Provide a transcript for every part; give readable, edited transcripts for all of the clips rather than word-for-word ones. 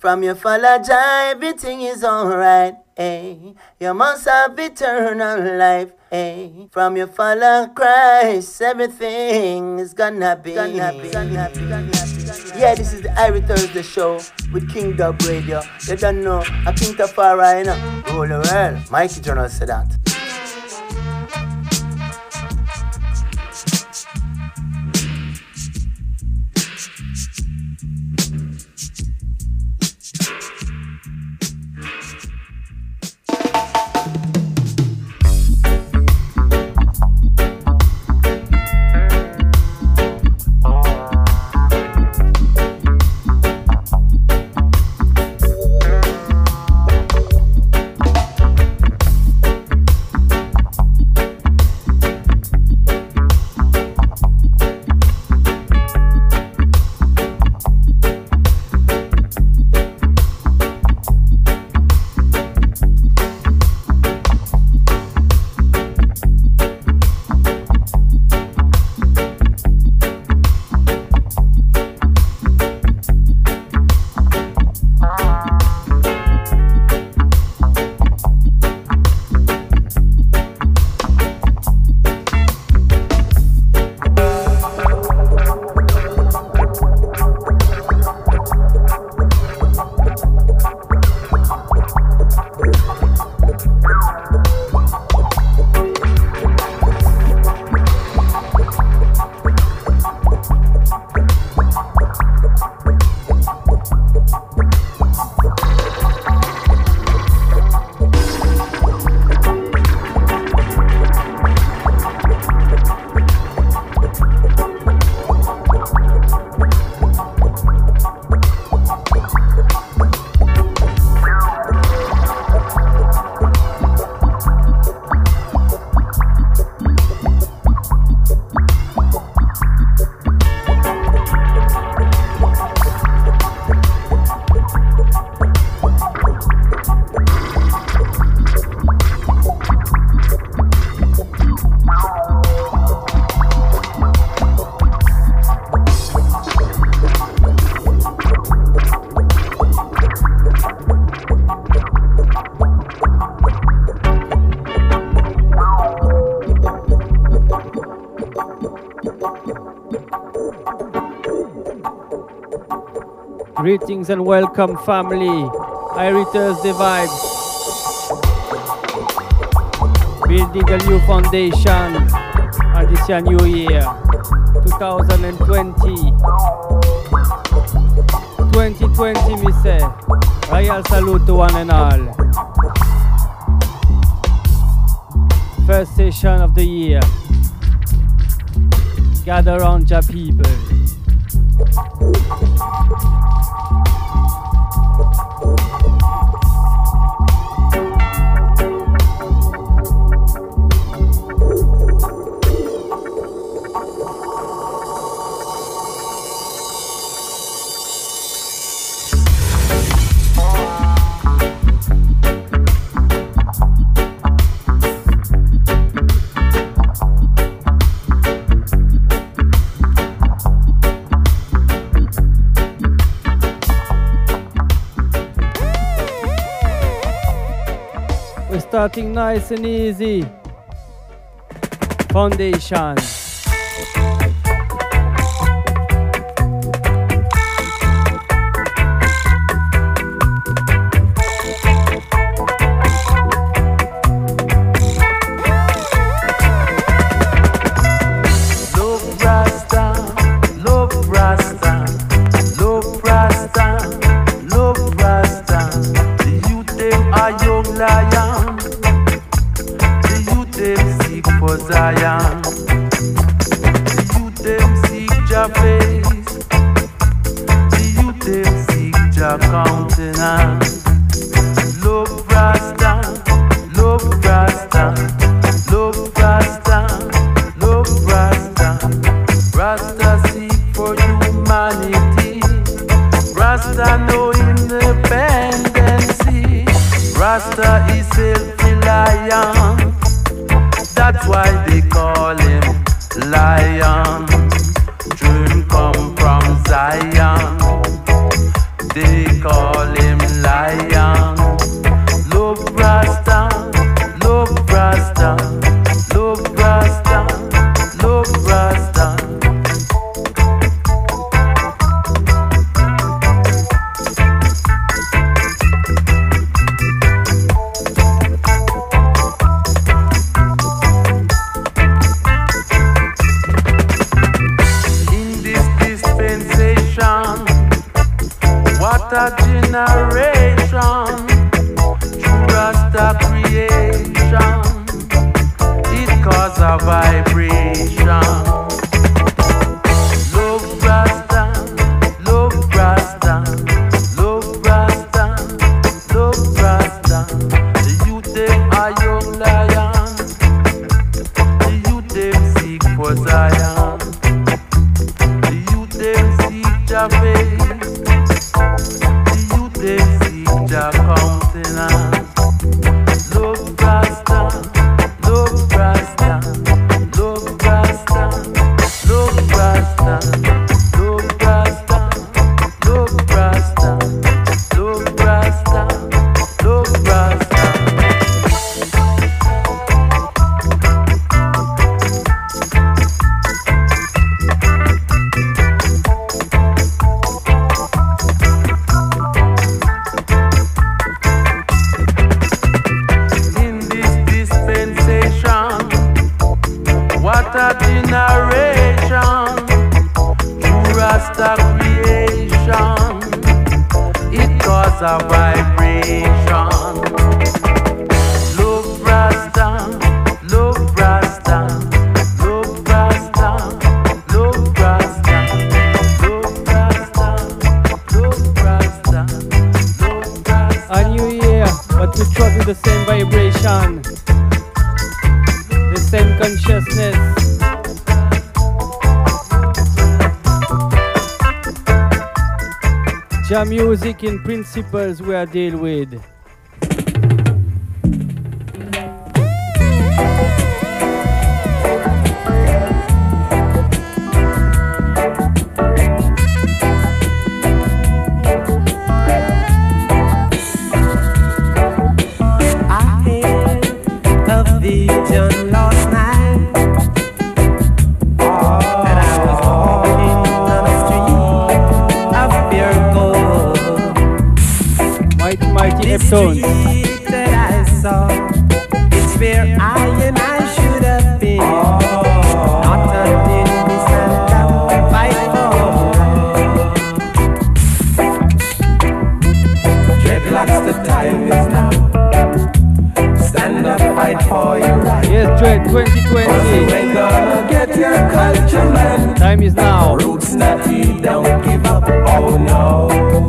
From your follow Jah, everything is alright. Hey, you must have eternal life. Hey, from your follow Christ, everything is gonna be. Yeah, this is the Irie Thursday show with King Dub Radio. You don't know, I King Tafari, you know. Rule the world. Mikey Journal said that. Greetings and welcome, family. Irie Thursday vibes. Building a new foundation on this year, new year, 2020. 2020, me say. Royal salute to one and all. First session of the year. Gather round your people. Starting nice and easy. Foundation. That's why they call him Lion. Dream come from Zion. They call him lion. Love Rasta, love Rasta, love Rasta, love Rasta. What a generation, true Rasta creation, it cause a vibration. Love Rasta, love Rasta, love Rasta, love Rasta. The youth them are young lion, the youth them seek for Zion, the youth them seek Jah face. They seek Jah countenance. Love Rasta, love Rasta, love Rasta, love Rasta, love Rasta, love Rasta, love Rasta, love Rasta. What a generation, true Rasta creation, it cause a vibration. Love Rasta, love Rasta, love Rasta, love Rasta, love Rasta, love Rasta, love Rasta. A new year, but we trust with the same vibration, the same consciousness. Jah music in principles we are deal with. Street that I saw, it's where I and I should have been. Not until we stand up, fight for right. Dreadlocks, the time is now. Stand up, fight for your right. Yes, Dread 2020. You ain't gonna get your culture, man. Time is now. Roots natty, don't give up, oh no.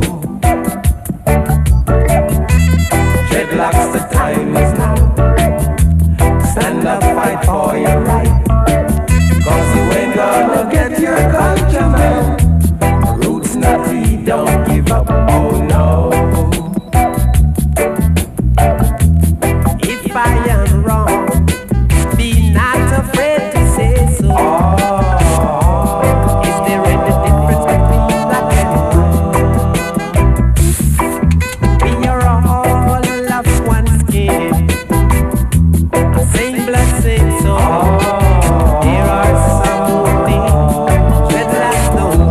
Dreadlocks, the time is now. Stand up, fight for your right. Cause you ain't gonna get your culture, man. Roots natty, don't give up, oh no. If I am wrong, be not afraid to say so. Is there any difference between black and white? We are all of one skin, a same blood, same soul. There are some things dreadlocks don't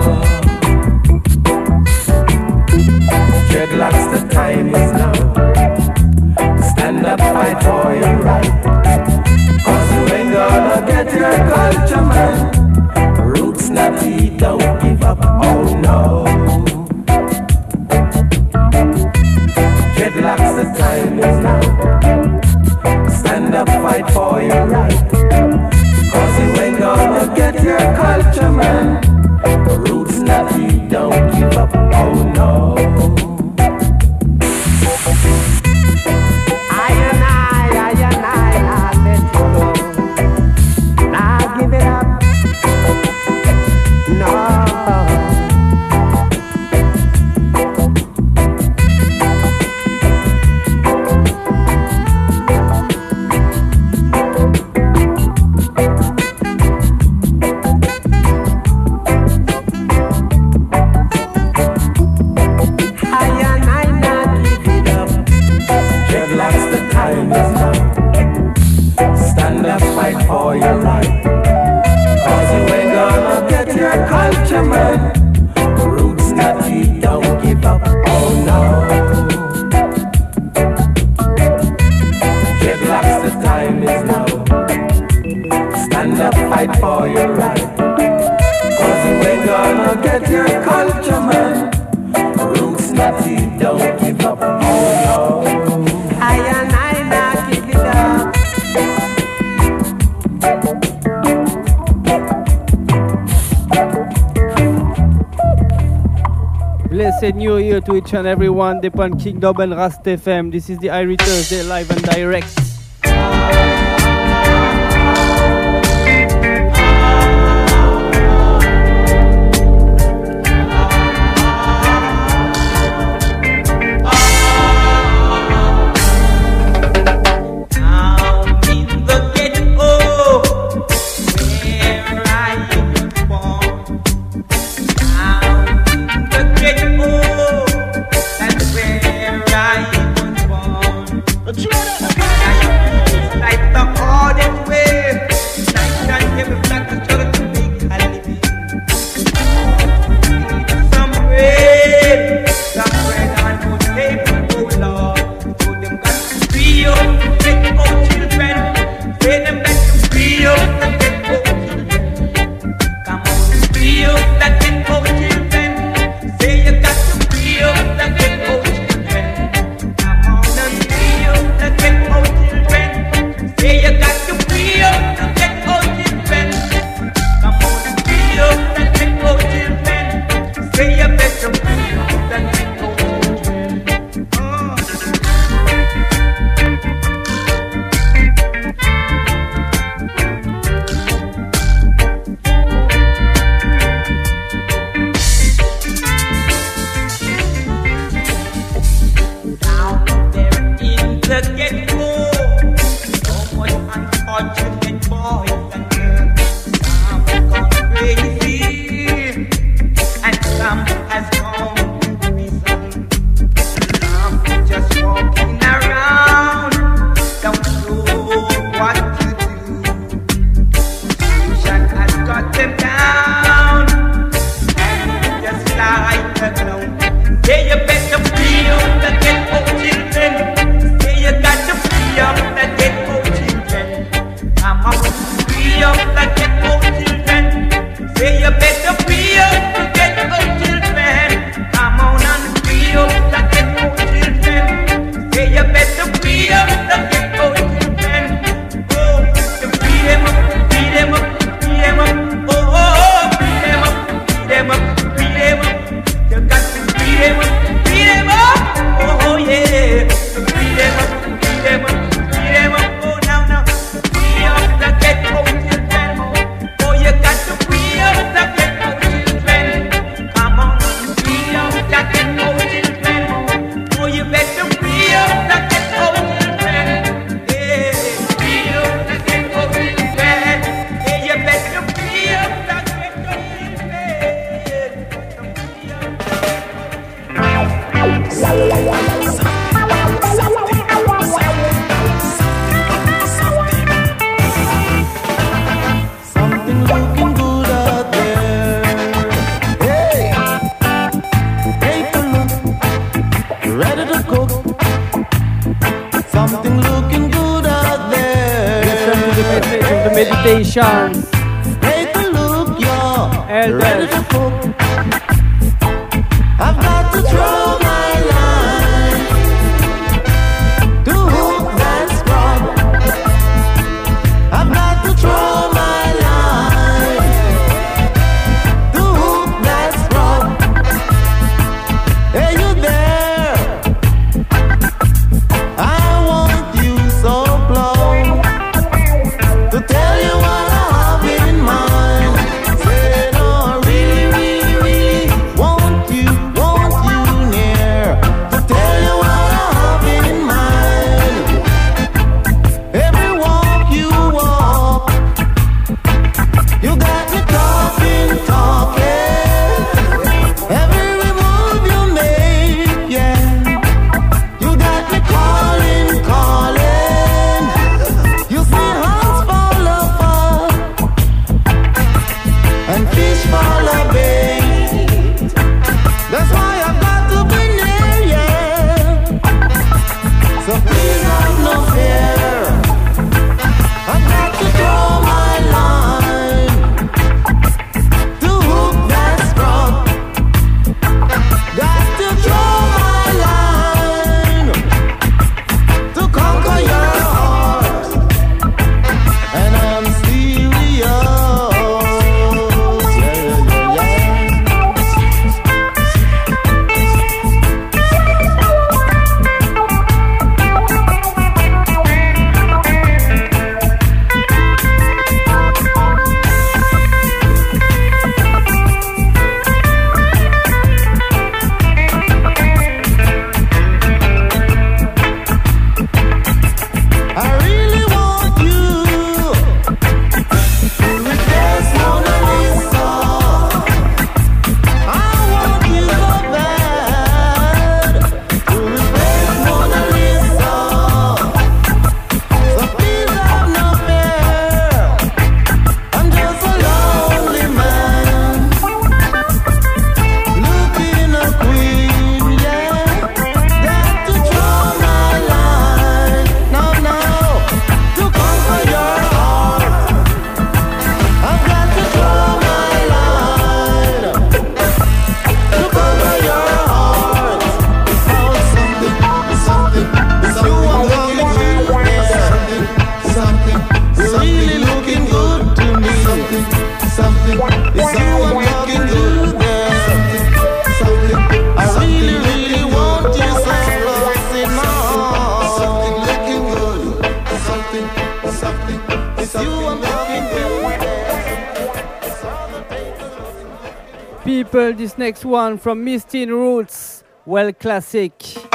have. Dreadlocks, the time is now. Stand up, fight for your right. Cause you ain't gonna get your culture, man. Roots natty, don't give up, oh no. Dreadlocks, the time is now. Stand up, fight for your right. Cause you ain't gonna get your culture, man. Roots natty, don't give up, oh no. I and I let you go. Now give it up. No. Scotty, don't give up. Oh no. I and I not give it up. Blessed New Year to each and everyone. Upon King Dub and Rast FM. This is the Irie Thursday live and direct. Meditations. Take a look, you're Elders. ready to cook. I've got to throw my line to hook that scrub. I've got to throw my line to hook that scrub. Hey, you there? I want you so close to tell you what I have in mind. Said, oh, really, really, really want you people, this next one from Mistin Roots, well classic.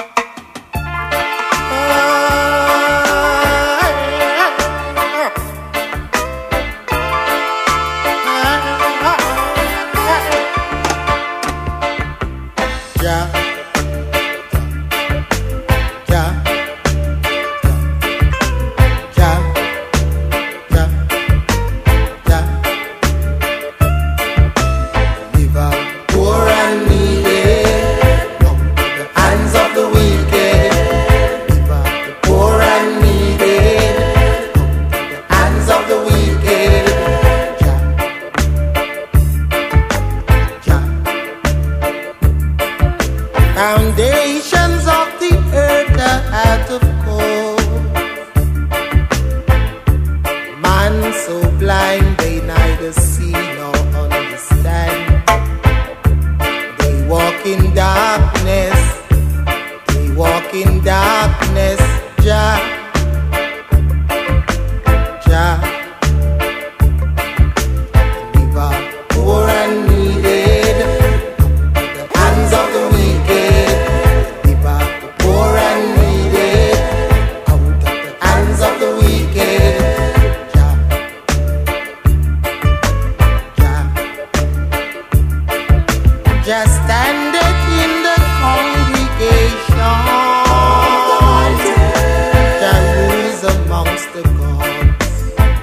Foundations of the earth are out of course. Man so blind they neither see nor understand. They walk in darkness. They walk in darkness. Jah, Jah, leave our poor and needed the hands of the wicked. Leave our poor and needed out of the hands of the wicked. Jah, Jah, just standeth in the congregation. Jah rules amongst the gods.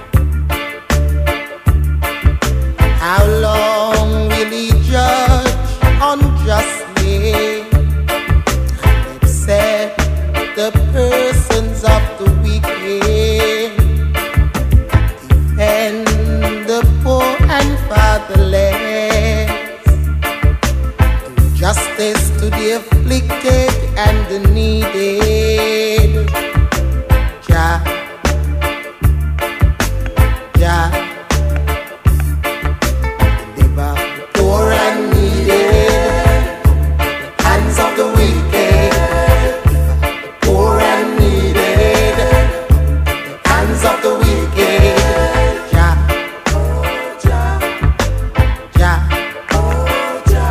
How long will he judge unjustly and accept the persons of the wicked? Defend the poor and fatherless. Do justice to the afflicted and the needed. Jah, Jah, deliver the poor and needed hands of the wicked. Deliver the poor and needed hands of the wicked. Jah, Jah, Jah, Jah.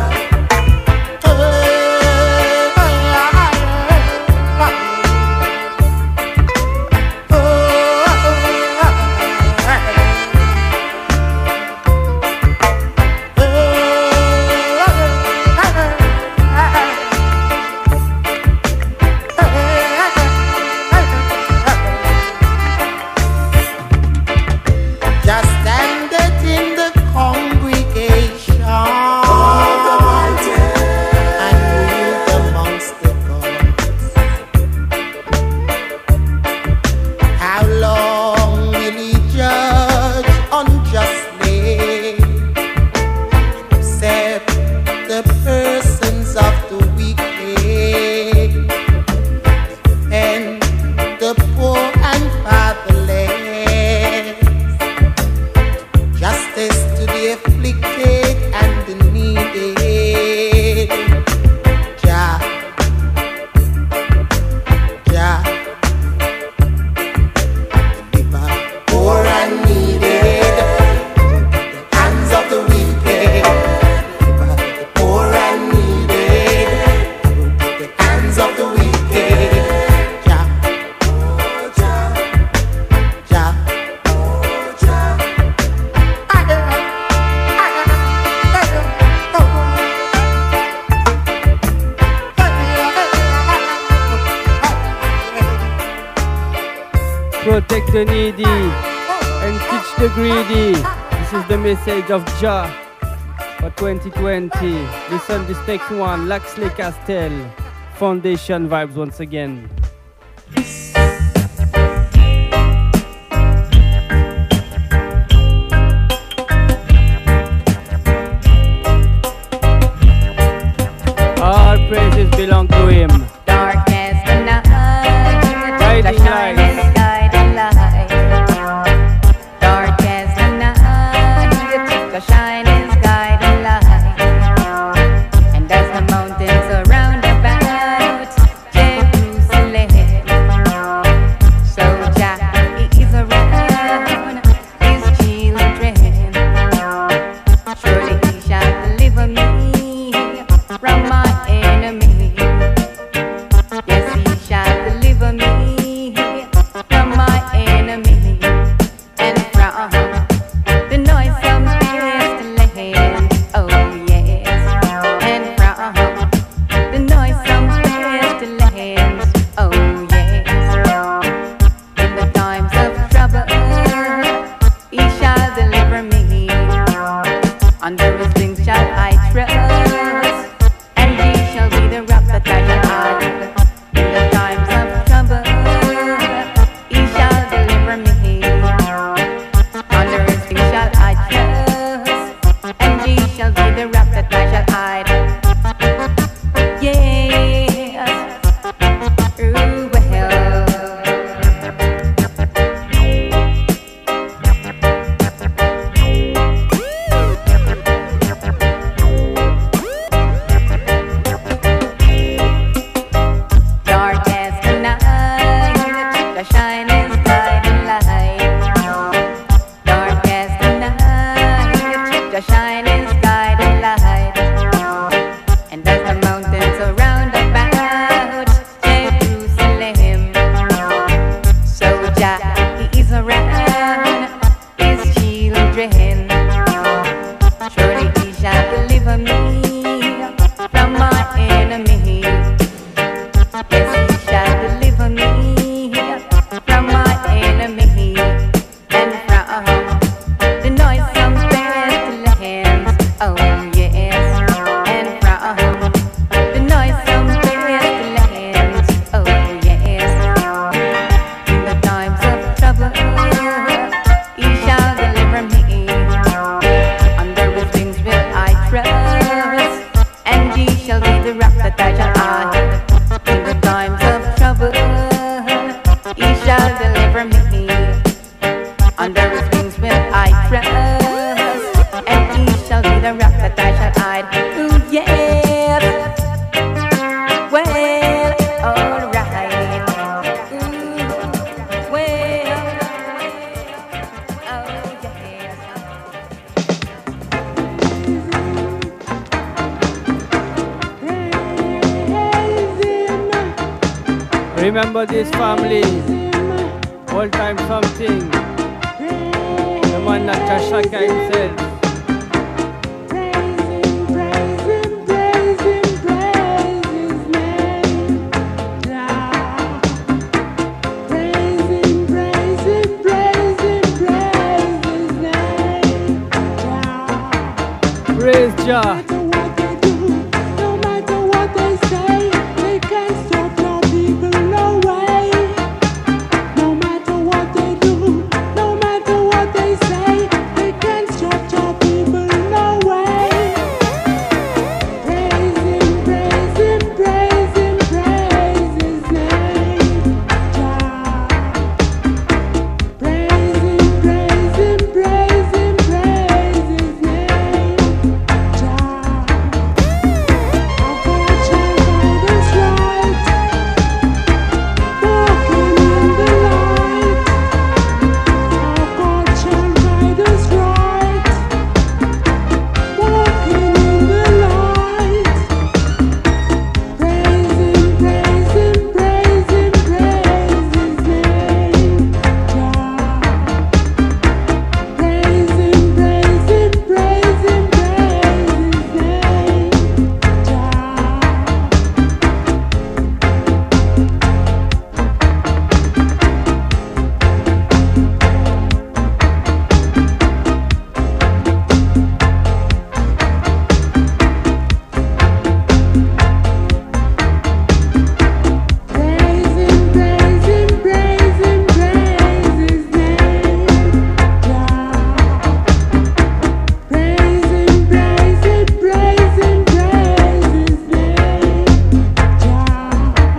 Just standeth in the congregation and ruled amongst the gods. How long will he judge unjustly and accept the persons of the wicked? And the poor and fatherless. Justice to the afflicted and the needed. Jah, Jah, deliver poor and needed the hands of the wicked. Deliver the poor and needed the hands of the wicked. Jah, Jah, Jah, Jah. Protect the needy and teach the greedy. This is the message of Jah for 2020. Listen this next one, Laxley Castel, Foundation vibes once again. All praises belong to him. Darkness and night, Guiding light. guiding light. Darkness and night, the shining guiding light. And as the mountains surround about Jerusalem, Remember this family, all time something. The man that Kashaka himself. Praise Jah. No matter what they say, they can't stop your people, no way. No matter what they do, no matter what they say, they can't stop your people, no way. Praise him, praise him, praise him, praise his name. Jah. Praise him, praise him, praise him, praise his name. Jah. Our God shall guide us right, walking in the light. Our God shall guide us right, walking in the light. Praise him, praise him, praise him, praise his name. Jah. Praise him, praise him, praise him, praise his name. Jah. Praise him, praise him, praise him, praise his name. Jah. Praise him, praise him, praise him, praise his name. Jah.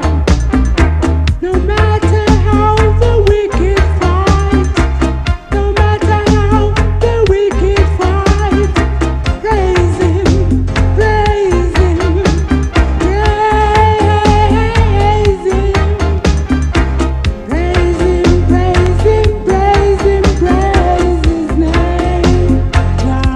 No matter how the wicked fight, no matter how the wicked fight, praise him, praise him, praise him. Praise him, praise him, praise him, praise his name. Jah.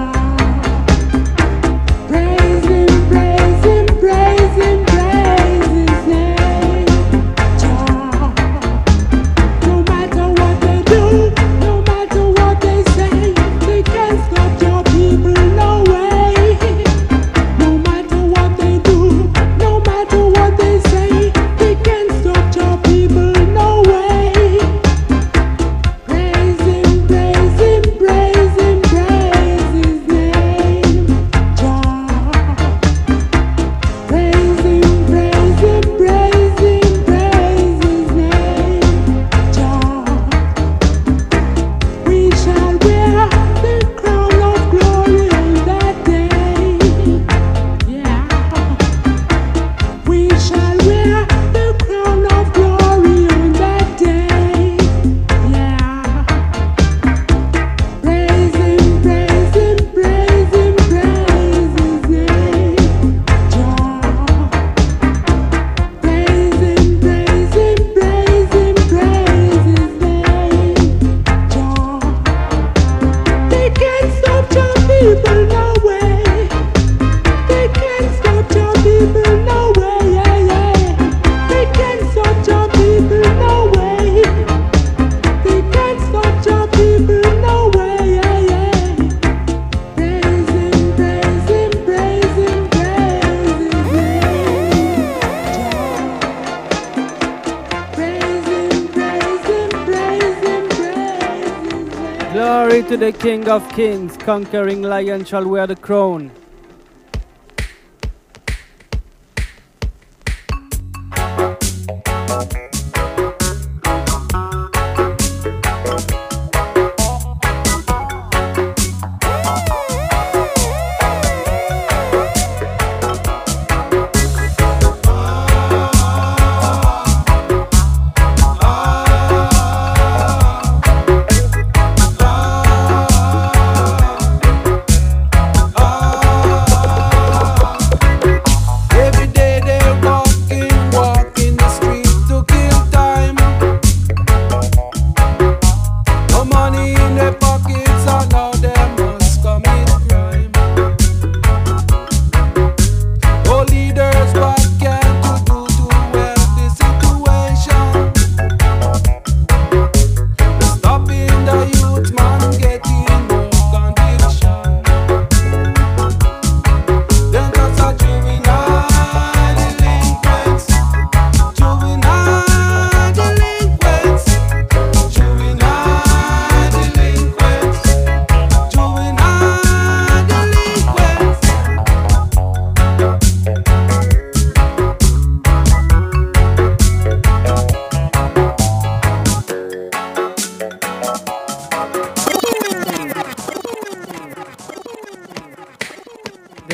Praise him, praise him, praise him, praise his name. Jah. No matter what they do, no matter what they say, they can't stop your people, no way. No matter what they do, no matter what they say, they can't stop your people, no way. Praise him, praise him, praise him, praise his name. Jah. Praise him, praise him, praise him, praise his name. Jah. We shall wear the crown of glory on that day. Yeah. We shall wear the crown of glory on that day. Yeah. Praise him, praise him, praise him, praise his name. Jah. Praise him, praise him, praise him, praise his name. Jah. They can't stop your people, no way. They can't stop your people, no way, yeah, yeah. They can't stop your people, no way. They can't stop your people, no way, yeah, yeah. Praise him, praise him, praise him, praise his name. Jah. Praise him, praise him, praise him, praise his name. Glory to the King of Kings, conquering lion shall wear the crown. Every day they're walking the street to kill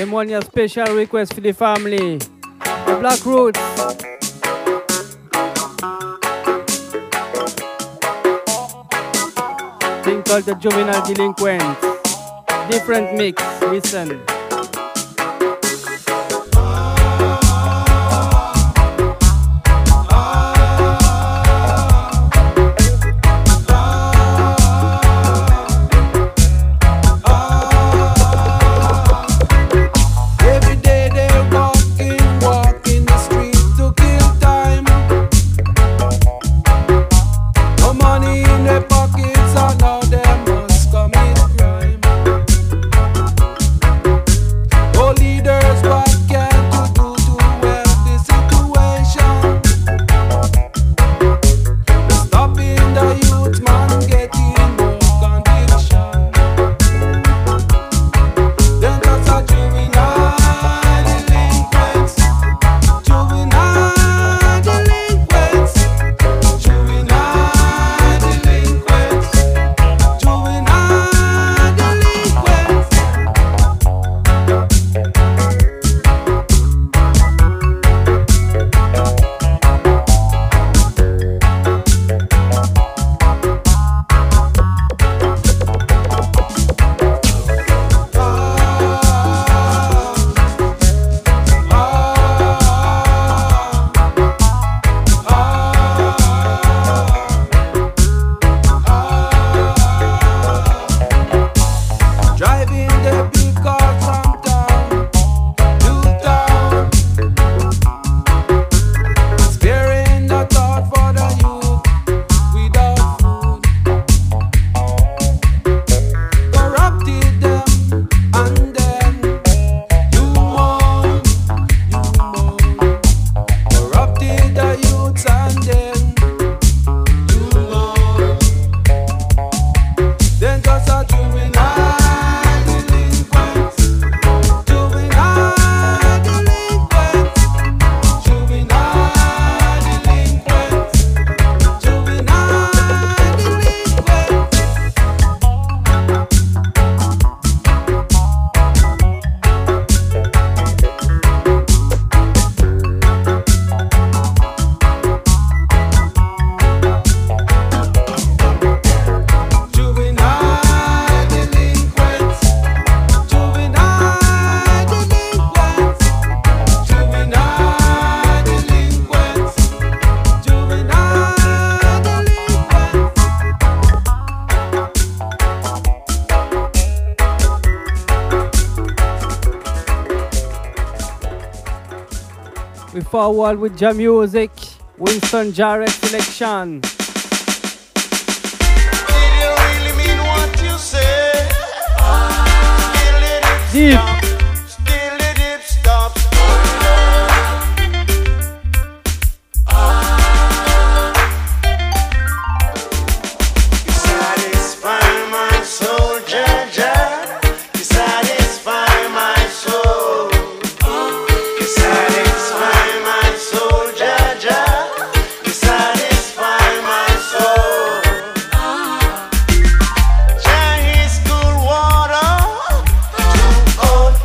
them one your special request for the family. The Black Roots. Thing called the Juvenile Delinquents. Different mix. Listen. We forward with Jam Music, Winston Jarrett selection. Did you really mean what you said? Still it Deep. stop. Still it stop. You satisfy my soul, Jaja. You satisfy my soul. You satisfy my soul, Jaja. You satisfy my soul. Jah is cool water, too hot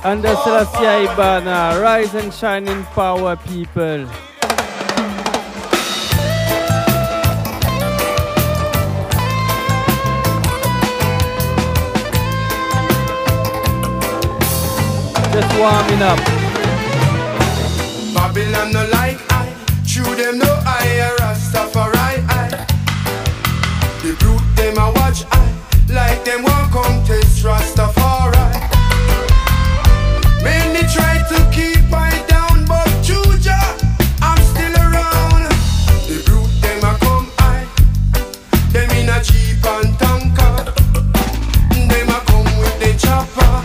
Under Selassie Ibana, rise and shine in power, people. Just warming up. Babylon no like I, true them no I, Rastafari I. The brute them a watch I, like them won't come test Rastafari. Many try to keep I down, but Juja, I'm still around. The brute them a come I, them in a jeep and tanker. Them a come with the chopper.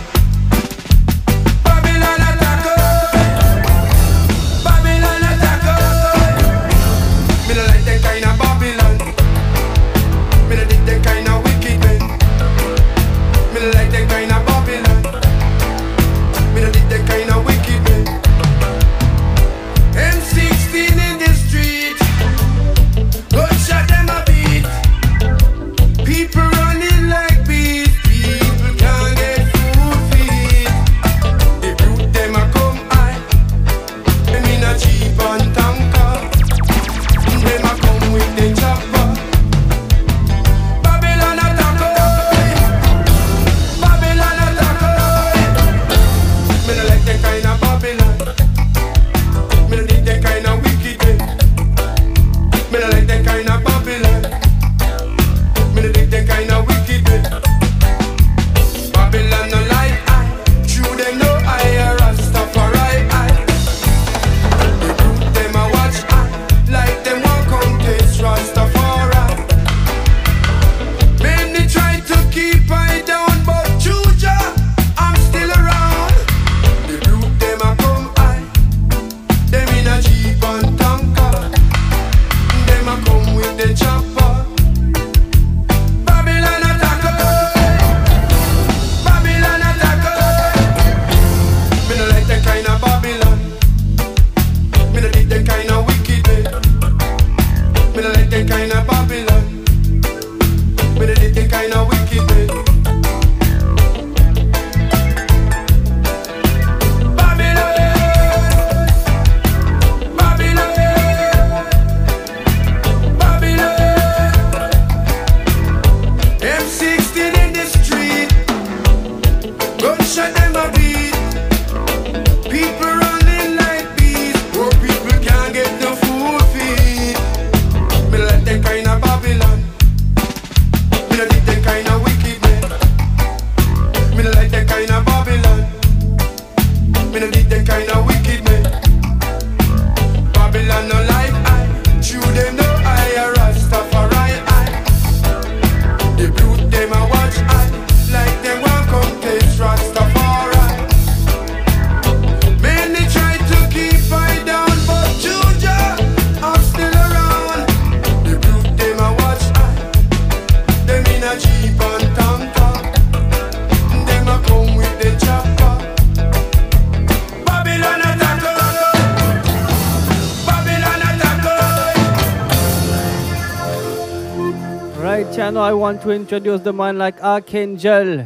I want to introduce the man like Archangel.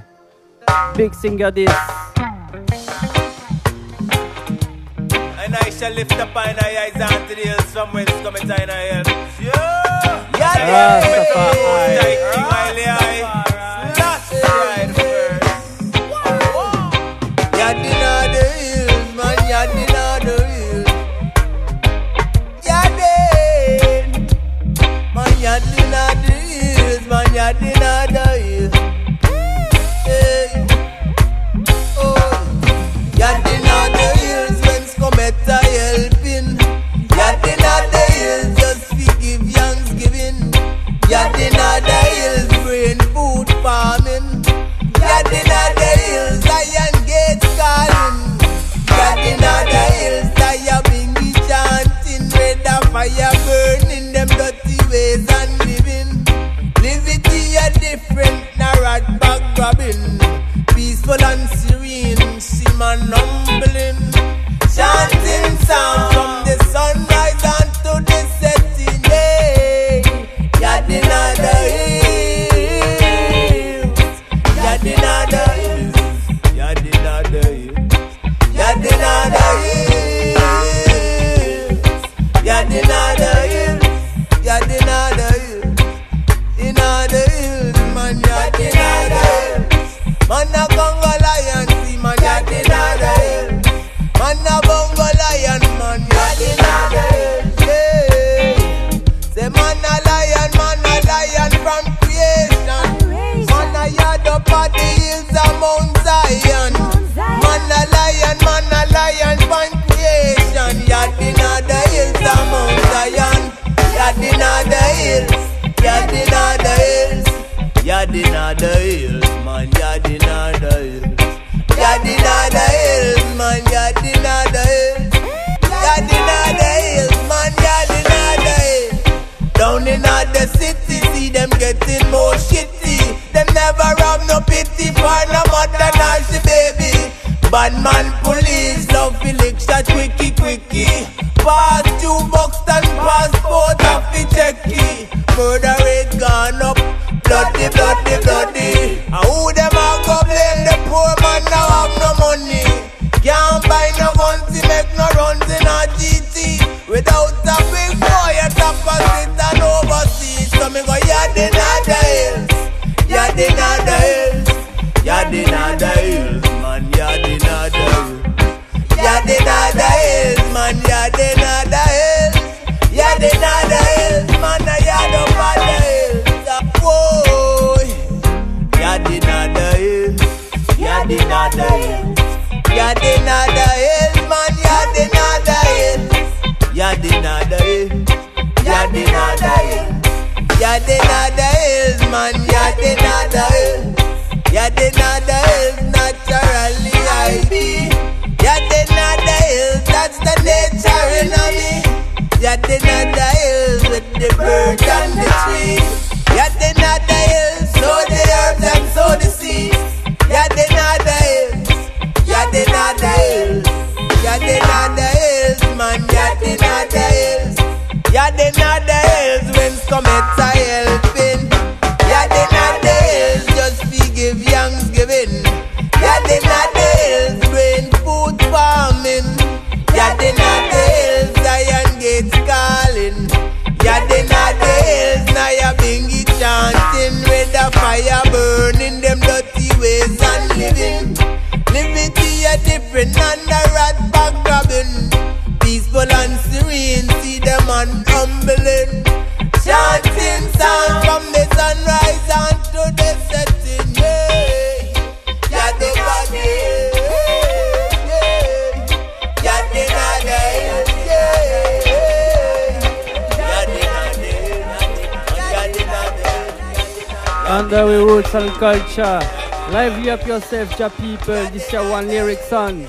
Big singer this. And I shall lift up my eyes unto the hills from whence cometh thine help. hills. Yard in the hills. Yard in the hills, man. Yard in the hills. Yard in the hills, man. Yard in the hills. Yard in the hills, man. Yard in the hills. Down in the city, see them getting more shitty. Them never have no pity for no mother nor she baby. Bad man police love Felix shot quickie. Pass $2 and passport off the checky. Murder rate gone up, bloody. And who them a go blame the poor man now have no money. Can't buy no guns, he make no runs in a GT. Without a big boy, a top of it and overseas. So me go yard in the hills. Yard in the hills. Yard in the hills, man. Yard in the hills. Yard in the hills, man. Yard in the hills. Yard in the hills, man. Yard up on the hills. Whoa. Yard in the hills. Yard in the hills. Yard in the hills, man. Yard in the hills. Yard in the hills. Yard in the hills. Yard in the hills, man. Yard in the hills. Yard in the hills, naturally I be. Yard in the hills, that's the nature in me. Yard in the hills with the birds and the trees. Yard in the hills, sow the herbs and sow the seeds. Yard in the hills. Yard in the hills. Yard in the hills, man. Yard in the hills. Yard in the hills when comets are helping. Yard in the hills just give youngs giving. Yard in the hills brain food farming. Yard in the hills Zion Gates calling. Yard in the hills Naya Bingi chanting. With the fire burning them dirty ways and living. Liberty a different and the rat back grabbing. Peaceful and serene, see them unhumbling. Chanting songs from the sunrise on to the setting. Yeah, yeah, the body. Yeah, yeah, the hills. Yeah, Under we roots and culture. Lively up yourself, ja people. This your one lyric song.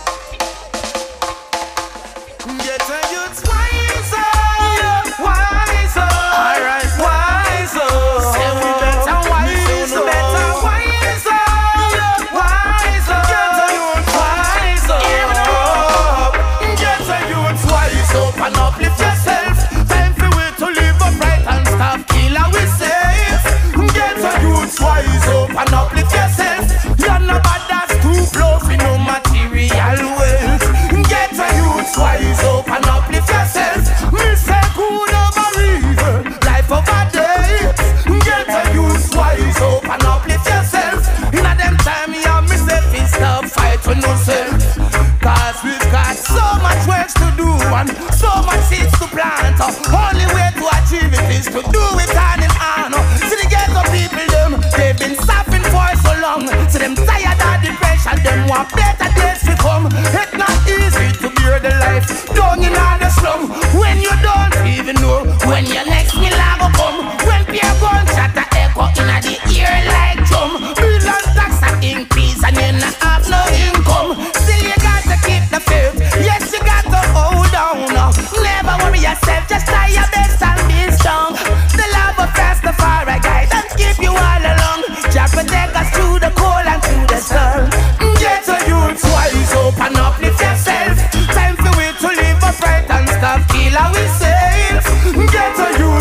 And uplift yourself. You're not bad, that's too close with no material wealth. Get a youth wise up and uplift yourself. Mistake good over evil, life over death. Get a youth wise up and uplift yourself. In a them time, you have myself in stop fight for no self. Cause we've got so much work to do and so much seeds to plant. Only way to achieve it is to do it hand in hand. See the ghetto people, they've been suffering for so long. So them tired of depression, them want better days to come. It's not easy to bear the life down in all the slum. When you don't even know when your next meal will come. When peer gun chatter echo in the ear like drum. Bill and tax are increase and you not have no income. Still you got to keep the faith. Yes, you got to hold on. Never worry yourself, just try your best and be strong. The love of Rastafari guide and keep you all along. Jah protect us through the cold and through the sun. Get a youth wise up and uplift yourself. Time for we to live upright and stop kill ourselves. Get a youth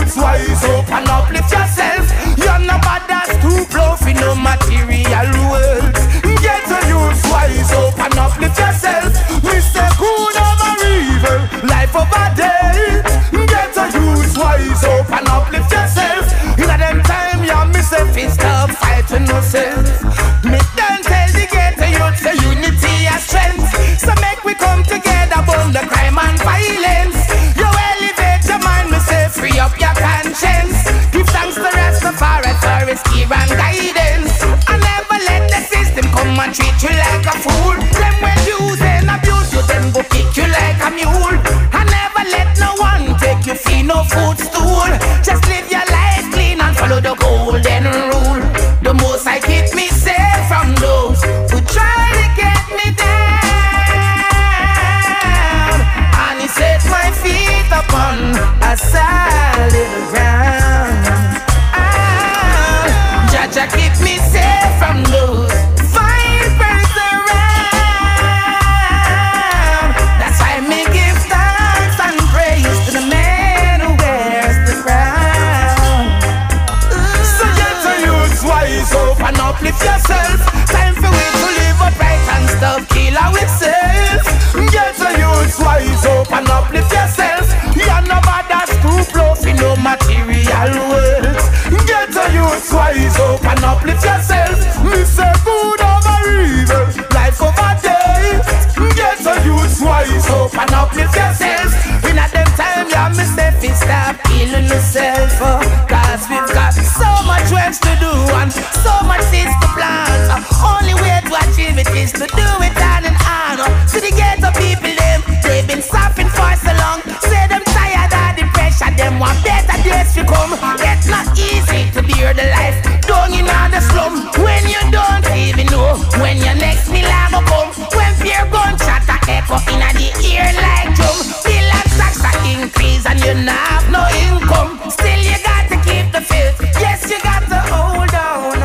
uplift yourself. Me say good over evil, life over death. Get a youth wise up and uplift yourself. In at them time, yeah, me say fi stop killing myself. Cause we've got so much work to do and so much things to plant. Only way to achieve it is to do it hand in hand. To the ghetto people them, they've been suffering for so long. Say them tired of the pressure, them want better days to come. It's not easy to bear the life down in the slum. When you don't even know when your next meal will come. When fear gunshot echo in the ear like drum. Bill and tax increase and you not have no income. Still you got to keep the faith. Yes, you got to hold on.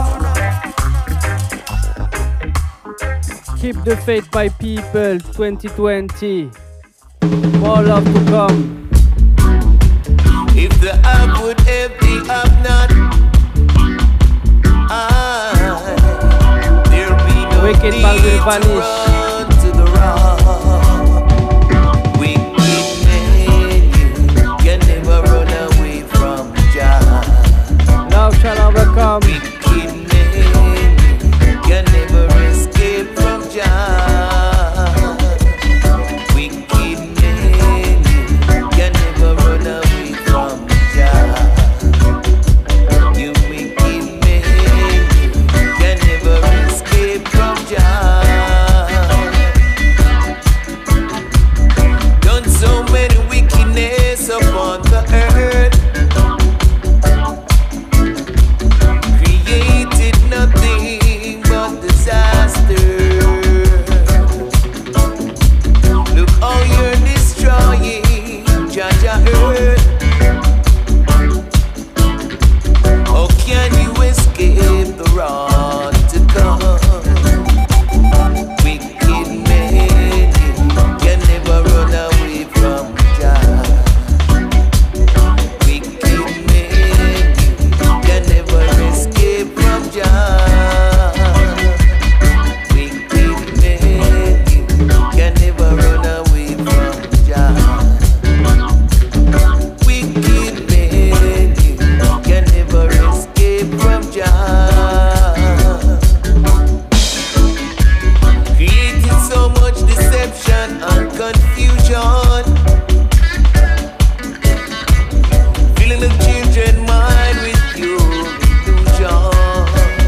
Keep the faith, my people. 2020. More love to come. If the up would have the up not, there'll be no Wicked man will need to vanish. run to the rock. Wicked man, you can never run away from Jah. Love shall overcome. Wicked man, you can never escape from Jah. Wicked man, you can never run away from Jah. You wicked man, you can never escape from Jah. Done so many wickedness upon the earth, created nothing but disaster. Look how you're destroying Jah earth. How can you escape the wrath to come? Wicked man, you can never run away from Jah. Wicked man, you can never escape from Jah. Wicked man, you can never run away from Jah. Wicked man, you can never escape from Jah. Creating so much deception and confusion, filling the children's mind with pure illusion.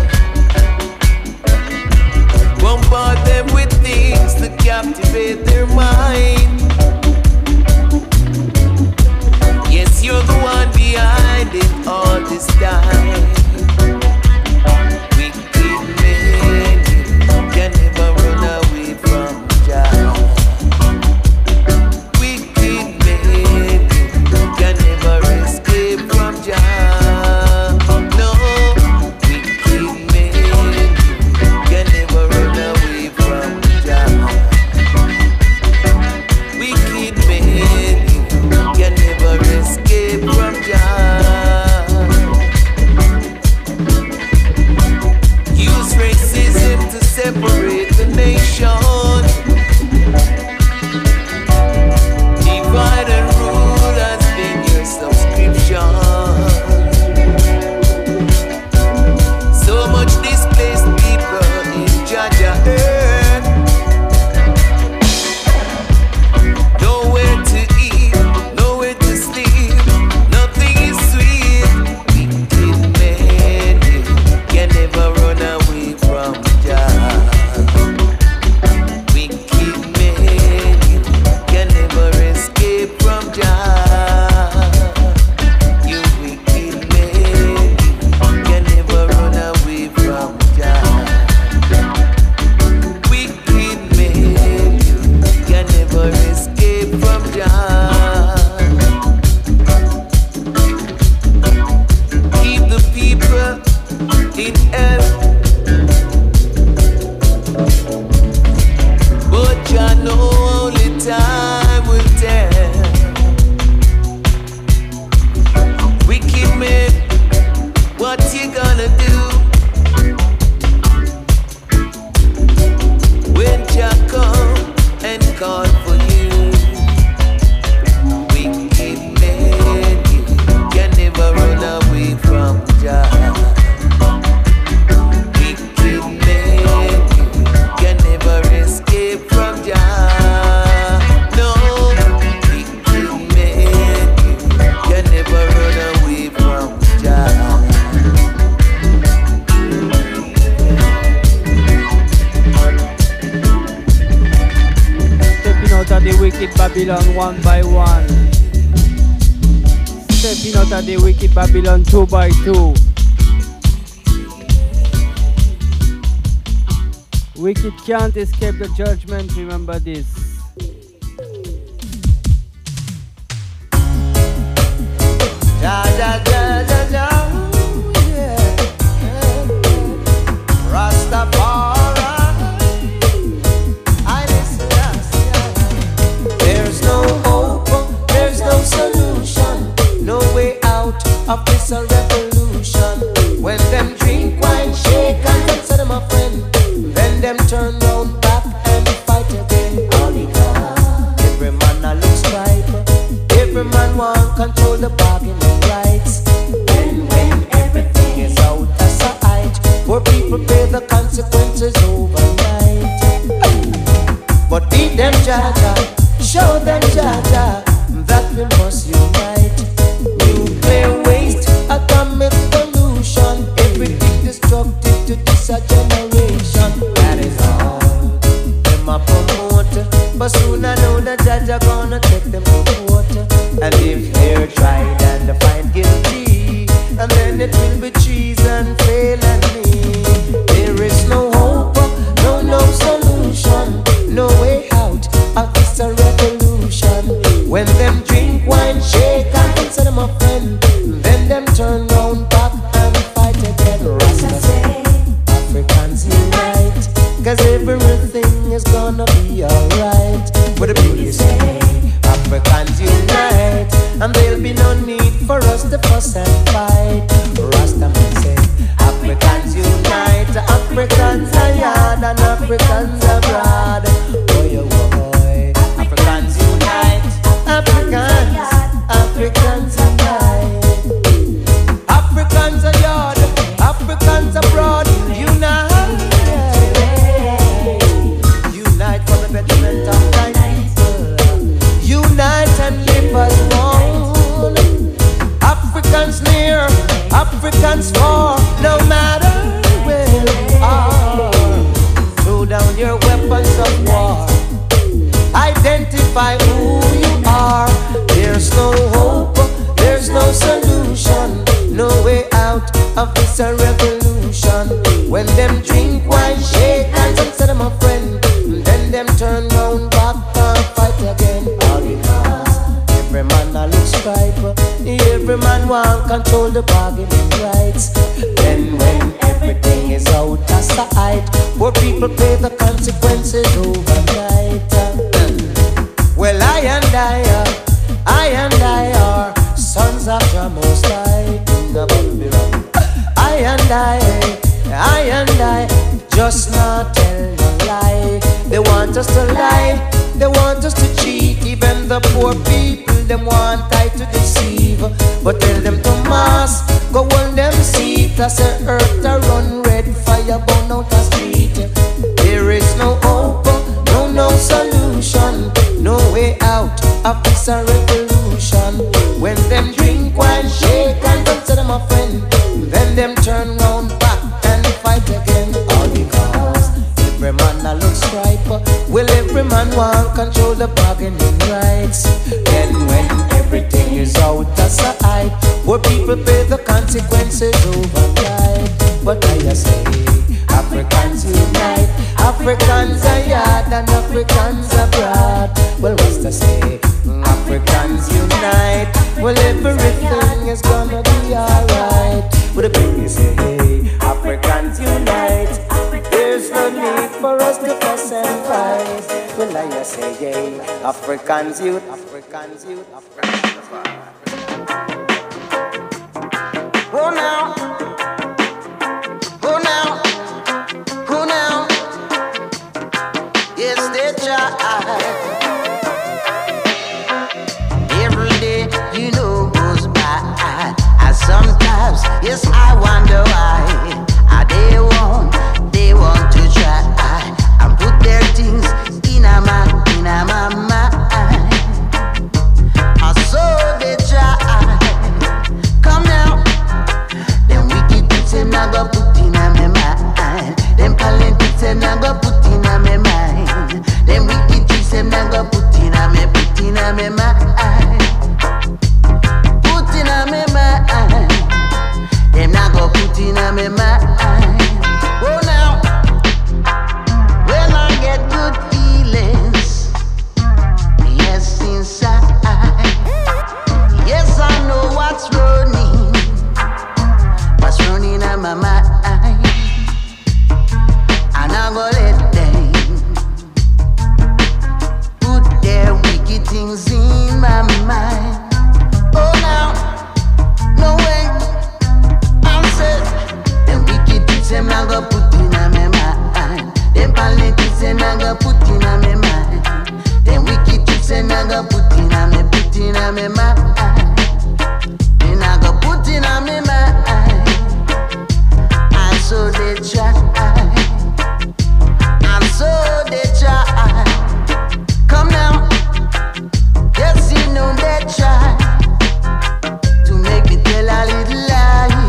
Bombard them with things to captivate their mind. Yes, you're the one behind it all this time. Wicked man, you can never run away from Jah. Wicked man, you can never escape from Jah. No, wicked man, you can never run away from Jah. Wicked man, you can never escape from Jah. Use racism to separate the nation. Divide and rule has been your subscription. So much displaced people in Jah earth. Nowhere to eat, nowhere to sleep, nothing is sweet. Wicked man, you can never run away from Jah. Wicked man, you can never escape from Jah. You wicked man, you can never run away from Jah. Wicked man, you can never escape from Jah. Keep the people in health, but Jah know only time will tell. Wicked man, what you gonna do when Jah come and call for you? Wicked man, you can never run away from Jah. the wicked Babylon one by one. Stepping out of the wicked Babylon two by two. Wicked can't escape the judgment, remember this. Ja, ja, ja, ja, ja, yeah. Rastafari, I listen, yeah. There's no hope, there's no solution, no way out of this revolution. When them drink wine, shake and them say them a friend, then them turn round back and fight again. All because every man a looks right, every man want control the bargaining rights. And when everything is out of sight, poor people pay the consequences overnight. But beat them Jaja, show them Jaja, that we must unite. Nuclear waste, atomic pollution, everything destructive to this generation. That is all them a promote, but soon I know that Jaja gonna take them to court. And if they're tried and find guilty, and then it will be treason, felony. There is no hope, no solution, no way out of this revolution. When them drink wine, shake and consider them a friend, then them turn round back and fight again. Rasta say, Africans unite, 'cause everything is gonna be alright. What the people say, Africans unite, and there'll be no need for us to fuss and fight. Rastaman say, Africans unite, Africans are yard and Africans abroad. Boy, oh boy, Africans unite, Africans unite. Africans are yard, Africans abroad, unite. Unite for the betterment of my people. Unite and live as one. Africans near, Africans far, no matter where you are. Throw down your weapons of war. Identify who you are. There's no hope, there's no solution, no way out of this revolution. When them drink wine, shake hands and say them a friend, then them turn round back and fight again. All because every man a look stripe, every man want control the bargaining rights. Then when everything is out of sight, poor people pay the consequences overnight. Well, I and I are sons of Jah Most High in the Babylon. I and I just not tell no lie. They want us to lie, they want us to cheat. Even the poor people, them want I to deceive. But tell them to mass, go on them seat. As the earth to run red, fire burn out the street. There is no hope, no solution, no way out of this revolution. When them drink wine, shake and come to them a friend, then them turn round back and fight again. All because every man a look stripe, well every man want control the bargaining rights. Then when everything is out of sight, poor people pay the consequences overnight. But I say, Africans unite, Africans are yard and Africans abroad. Well, what's to say? Africans unite, well everything is gonna be alright. But the baby say, hey, Africans unite, there's no need for us to fuss and fight. Well, I say, hey, Africans youth, Africans youth, Africans fight. Oh now, oh now, oh now, yes they try. Every day, you know, goes by. And sometimes, yes, I wonder why. They want to try and put their things in a my mind. And so they try. Come now, them wicked things them not go put in a my mind. Them calling things them not go put in a my mind. Them wicked things them not go put in a tricks and I go put in a me mind. And I go put in a me mind. And so they try. And so they try. Come now. Yes, you know they try to make me tell a little lie.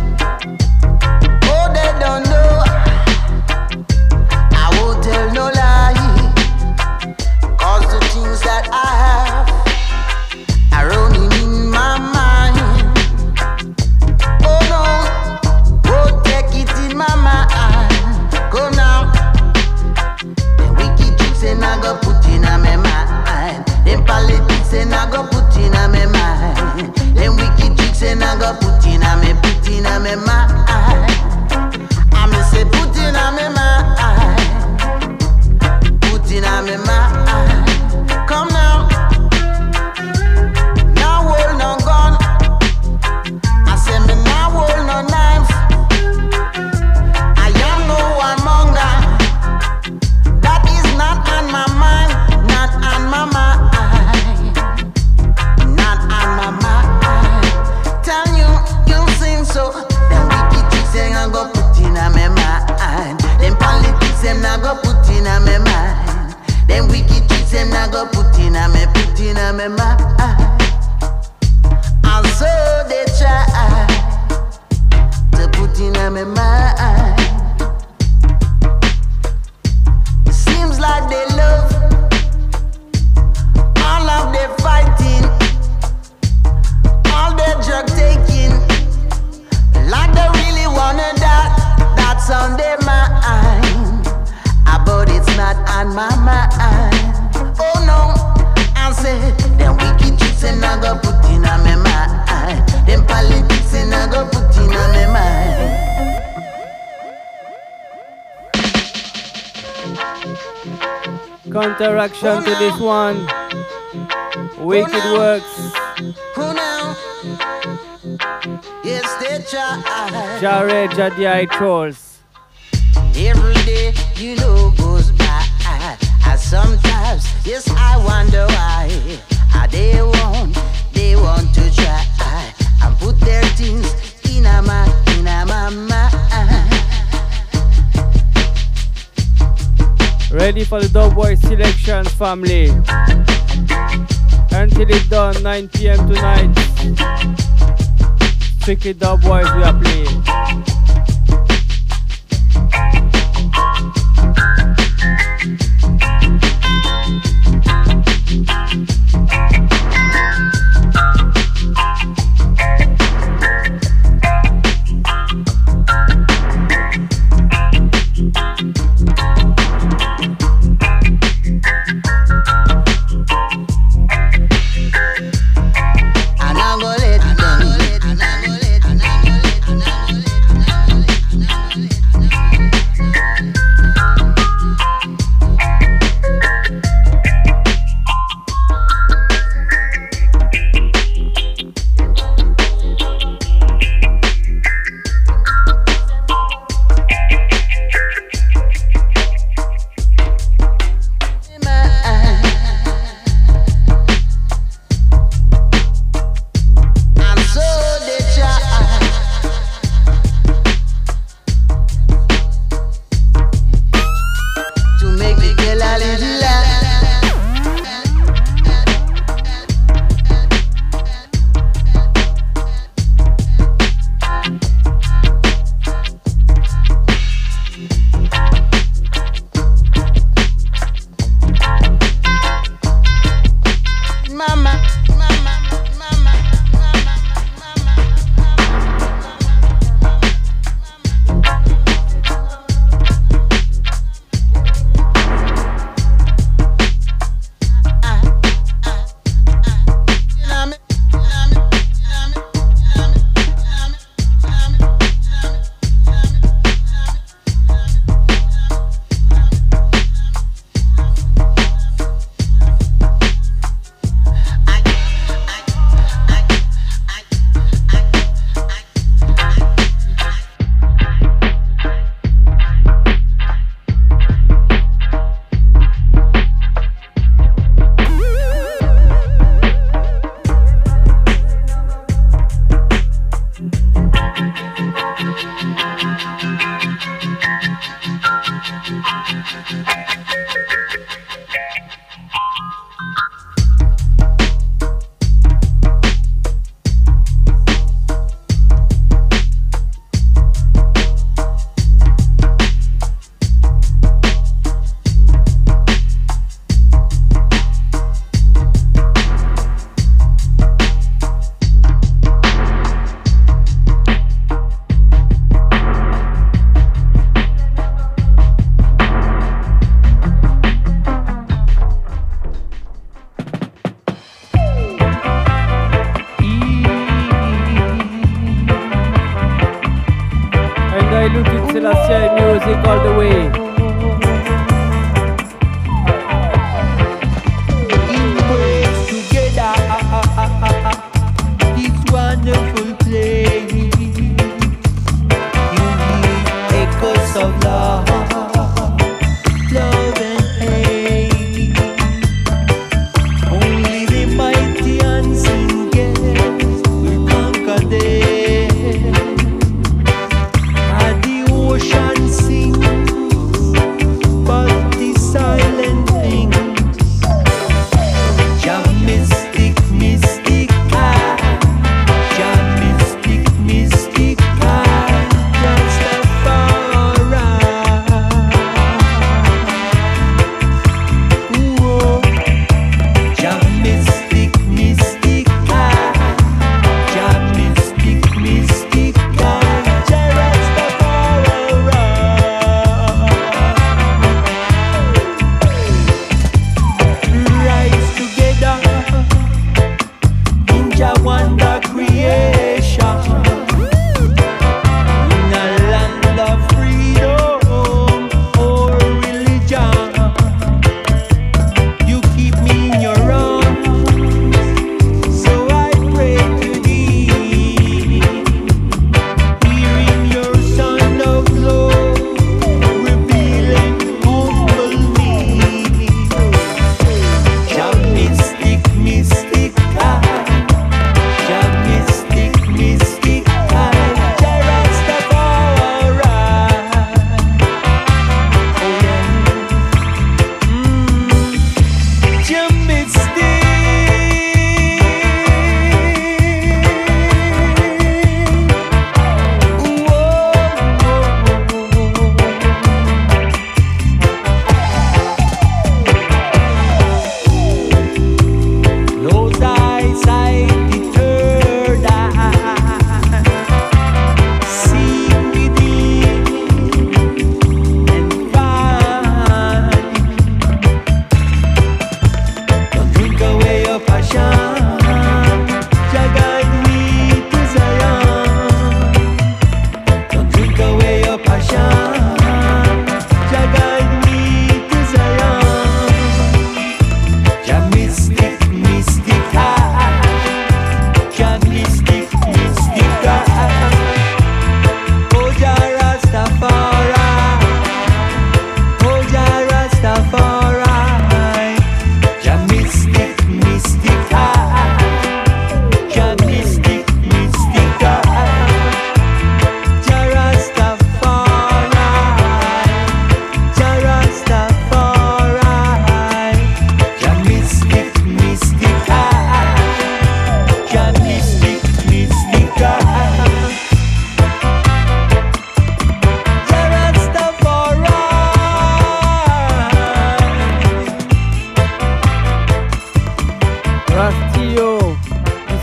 Oh, they don't know. I won't tell no lie. Cause the things that I have are running in my mind. Oh no, won't take it in my mind. Go now. The wicked tricks and I go put in a my mind. Them politics and I go put in a my mind. Them wicked tricks and I go put in a my mind. I'm say put in a my mind. Put in a my mind. Come now. Now hold no gun. I say me now hold no knife. I am no warmonger. That is not on my mind. Not on my mind. Not on my mind. Tell you, you seem so. Them wicked tricks and I go put in a my mind. Them politics and I go put in a my mind. Them wicked tricks and I go put in a my mind. And so they try to put in a my mind. Seems like they love all of their fighting, all their drug taking. Like they really wanna die. That's on their mind. But it's not on my mind. Oh no, I said them wicked tricks and I go put in a my mind. Them politics and I go put in a my mind. Counteraction to this one. Wicked Works. Who now? Yes, they try. Jared Jadiai Trolls. Every day, you know, goes by. And sometimes, yes, I wonder why. They want to try and put their things in a mind. Ready for the Dubboy selections, family. Until it's done, 9 p.m. tonight. Strictly Dubboys we are playing.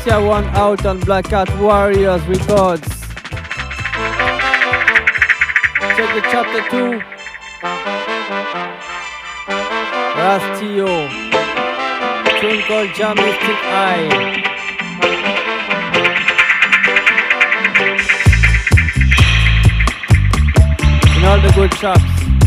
special one out on Black Hat Warriors Records. Check the chapter 2. Rastio. Tune called Jam Mystic Eye. And all the good chops.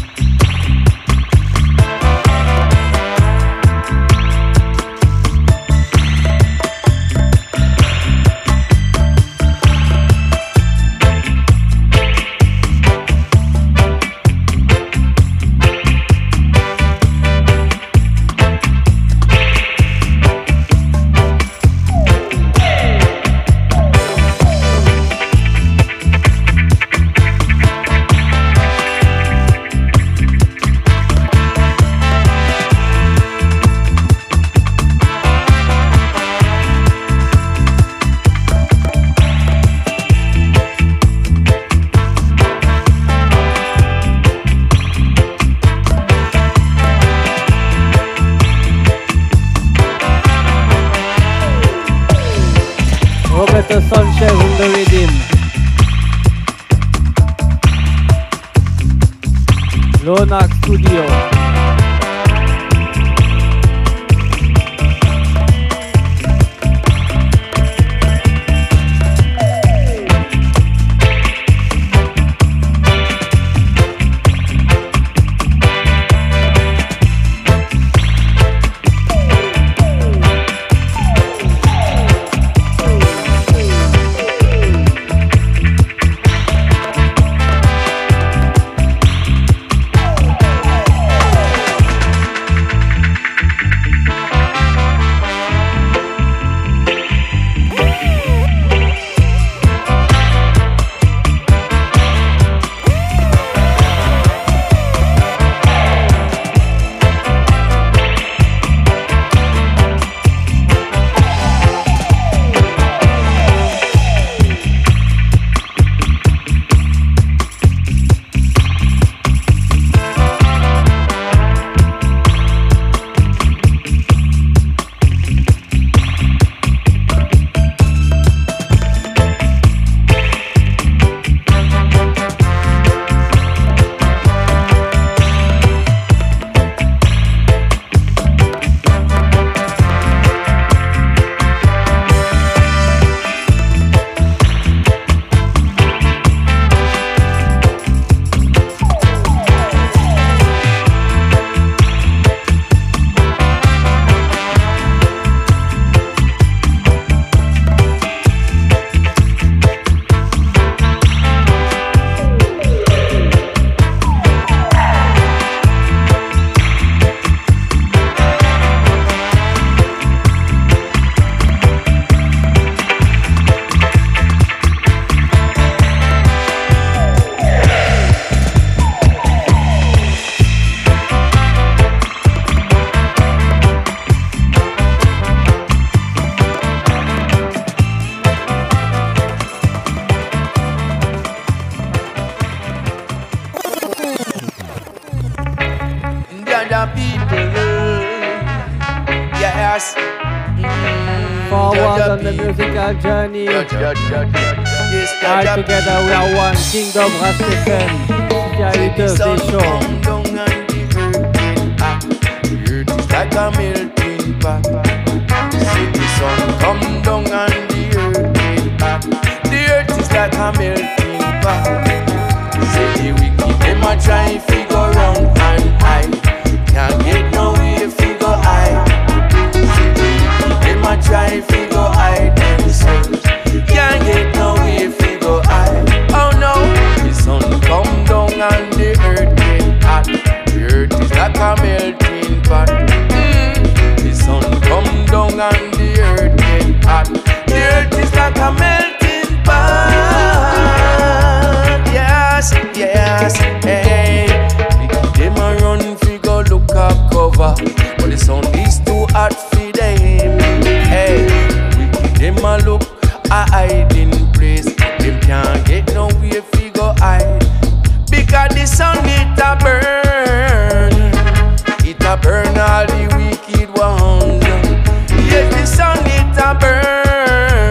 Roberto Sanchez in the rhythm. Lonax Studio. Forward on the musical journey. All together we are one. Kingdom Rastafan. Thursday show. Like a melting pot. See the sun come down and the earth get hot. The earth is like a melting pot. See the wicked them a try figure round and hide. Can't get no way figure hide. See the wicked them a try figure hide themselves. Can't get no way figure hide. Oh no, the sun come down and the earth get hot. The earth is like a melting pot. Sun come down and the earth get hot. The earth is like a melting pot. Yes, yes, hey. Them a run figure look up cover, but the sun is too hot for them. Hey, wicked them a look a hiding place. Them can't get no way figure hide because the sun it a burn. It a burn all the wicked ones. Yes, the sun it a burn.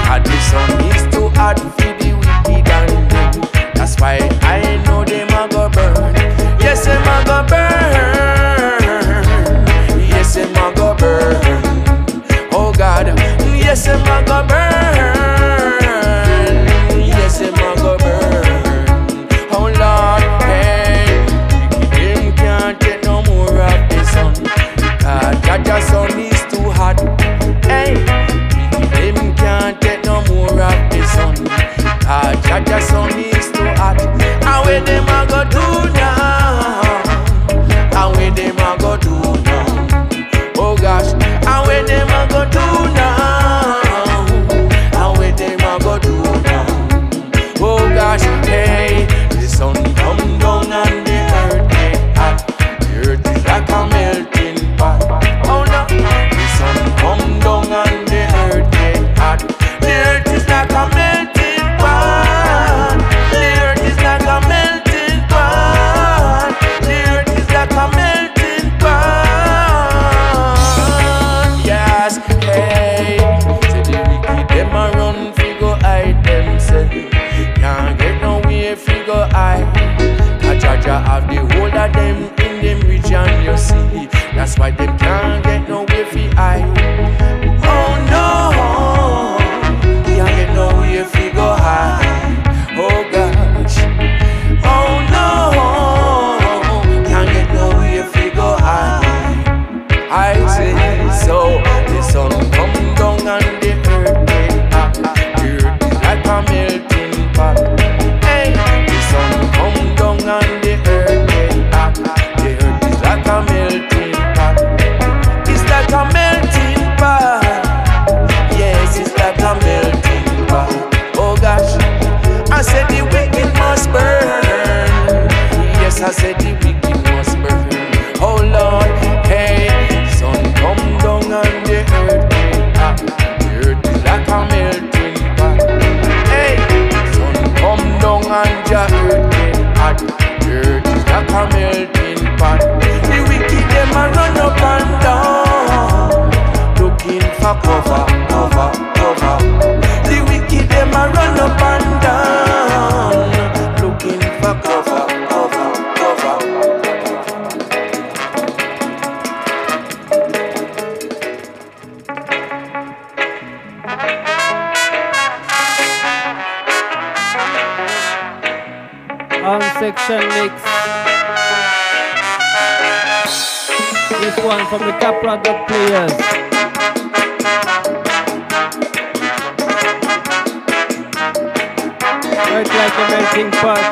And the sun is too hot for the wicked and them. That's why I know them a go burn. Yes, them a go burn. Yes, them a go burn. Oh God, yes, them a go burn. Yes, them a go burn. Oh Lord, hey, them can't take no more of the sun. God, the sun is too hot. Hey, them can't take no more of the sun. God, the sun is too hot. And where them a go do now? And where them a go do now? Oh gosh, and where them a go do now? And where them a go do now? Oh gosh, hey, the sun come down and the earth get hot. The earth is like a melting pot. Oh no, the sun come down and the earth get hot. The earth is like a melting pot. The earth is like a melting pot. The earth is like a melting pot. Yes, hey, say the wicked them a run fi go hide themselves. Can't get no way fi go hide. Jah have the whole of them in them region, you see. That's why them can't get no way fi hide. Oh no, can't get no way fi go hide. Oh gosh, oh no, can't get no way fi go hide. I say so. The sun come down and the earth get hot. The earth is like a melting pot. Hey, the sun come down and the earth get hot. The earth is like a melting pot. It's like a melting pot. Yes, it's like a melting pot. Oh gosh, I said the wicked must burn. Yes, I said the wicked must burn. Oh Lord, hey, sun come down and the earth get hot. The earth is like a melting pot. Hey, sun come down and the earth get hot. The earth is like a melting pot. The wicked them a run up and down, looking for cover, cover, cover. The wicked them a run up and down, looking for cover, cover, cover. On section mix. This one from the Capra Dub Players. Work like a melting pot.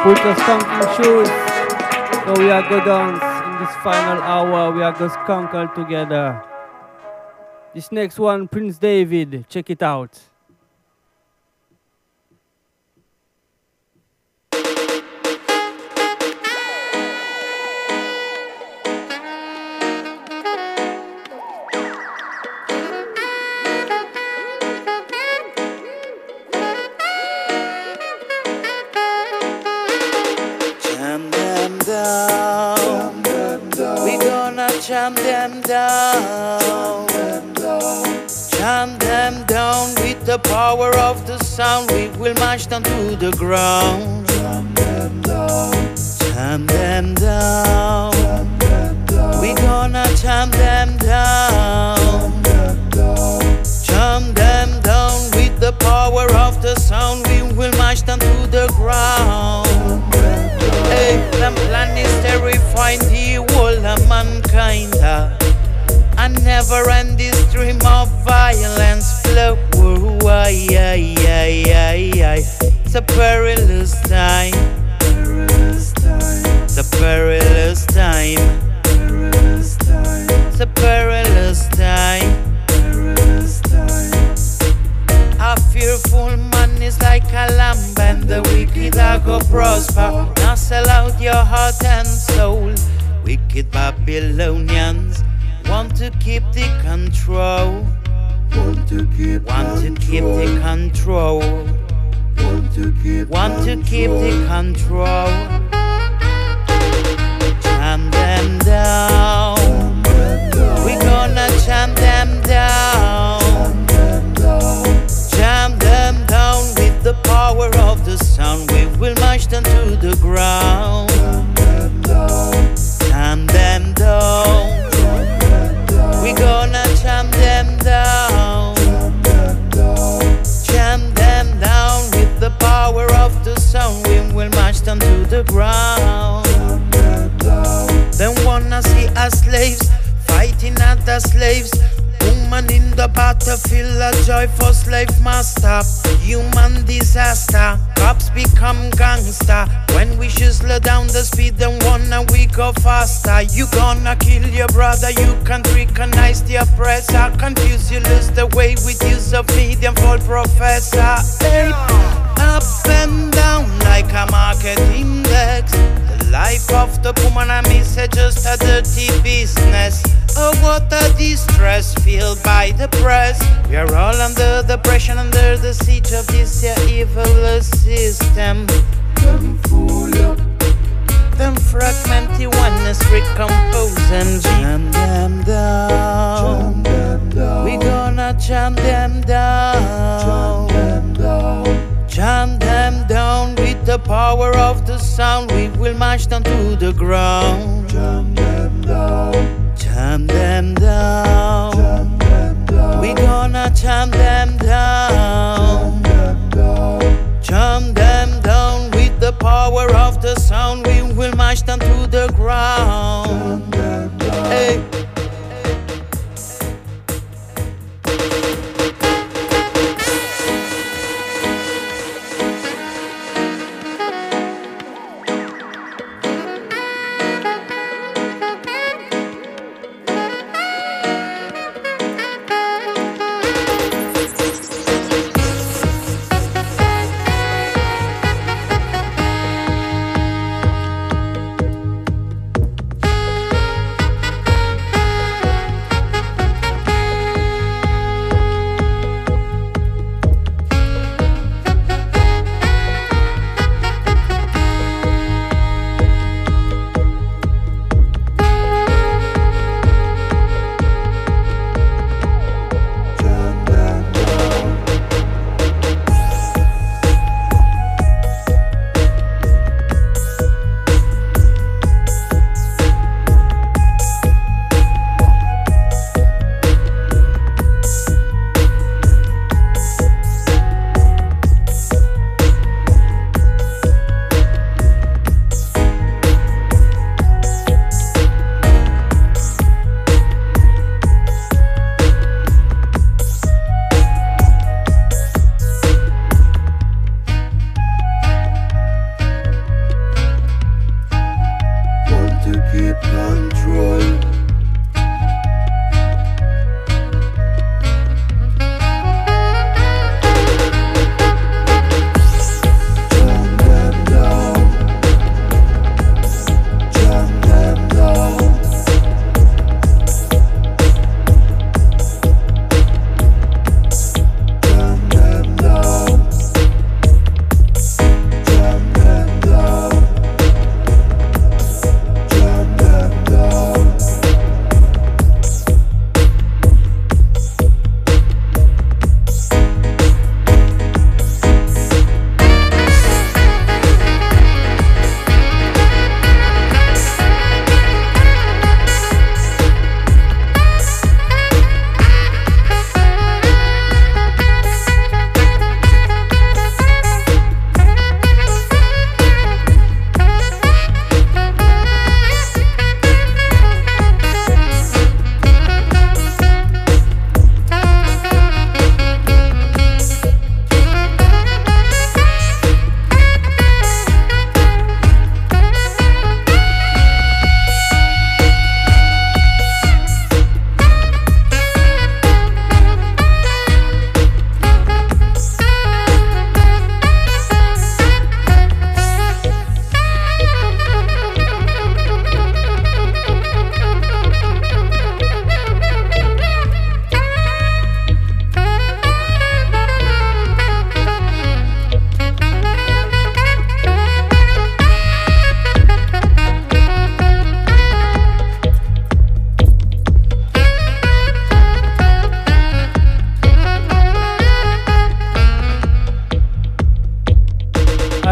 Put your skunking shoes. So we are go dance in this final hour. We are go skunk all together. This next one, Prince David. Check it out. Jam them down, jam them down with the power of the sound. We will march down to the ground. Jam them down, jam them down. We gonna jam them down, jam them down with the power of the sound. We will march down to the ground. Hey, them plan is terrifying the whole of mankind. A never-ending stream of violence flow. It's a perilous time. It's a perilous time. It's a perilous time. A fearful man is like a lamb, and the wicked are go prosper. Now sell out your heart and soul. Wicked Babylonians want to keep the control. Want to keep the control. Want to keep the control. Jam them down. We gonna jam them down. Jam them down with the power of the sound. We will march them to the ground. Jam them down. We gonna jam them down. Jam them down with the power of the sound. We will march them to the ground. Then wanna see us slaves fighting other slaves. Woman in the battlefield, a joy for slave master. Human disaster, cops become gangster. When we should slow down the speed, then wanna we go faster. You gonna kill your brother, you can't recognize the oppressor. Confuse you, lose the way with use of medium for professor. Hey, up and down like a market index. The life of the woman I miss is just a dirty business. Oh, what a distress filled by the press. We are all under the pressure, under the siege of this evil system. Them fool up, them fragment the oneness, recompose and jam them down. We gonna jam them down. Jam them down with the power of the sound. We will march down to the ground. Jam them down. Jam them down. We gonna jam them down. Jam them down with the power of the sound. We will march them to the ground. Hey.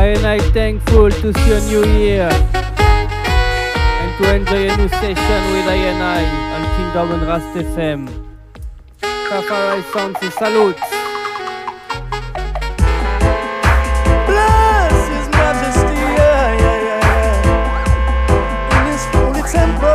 and I thankful to see a new year and to enjoy a new session with I on Kingdom and Rast FM. Rastafari Sound, c'est salut. Bless His Majesty, in His holy temple.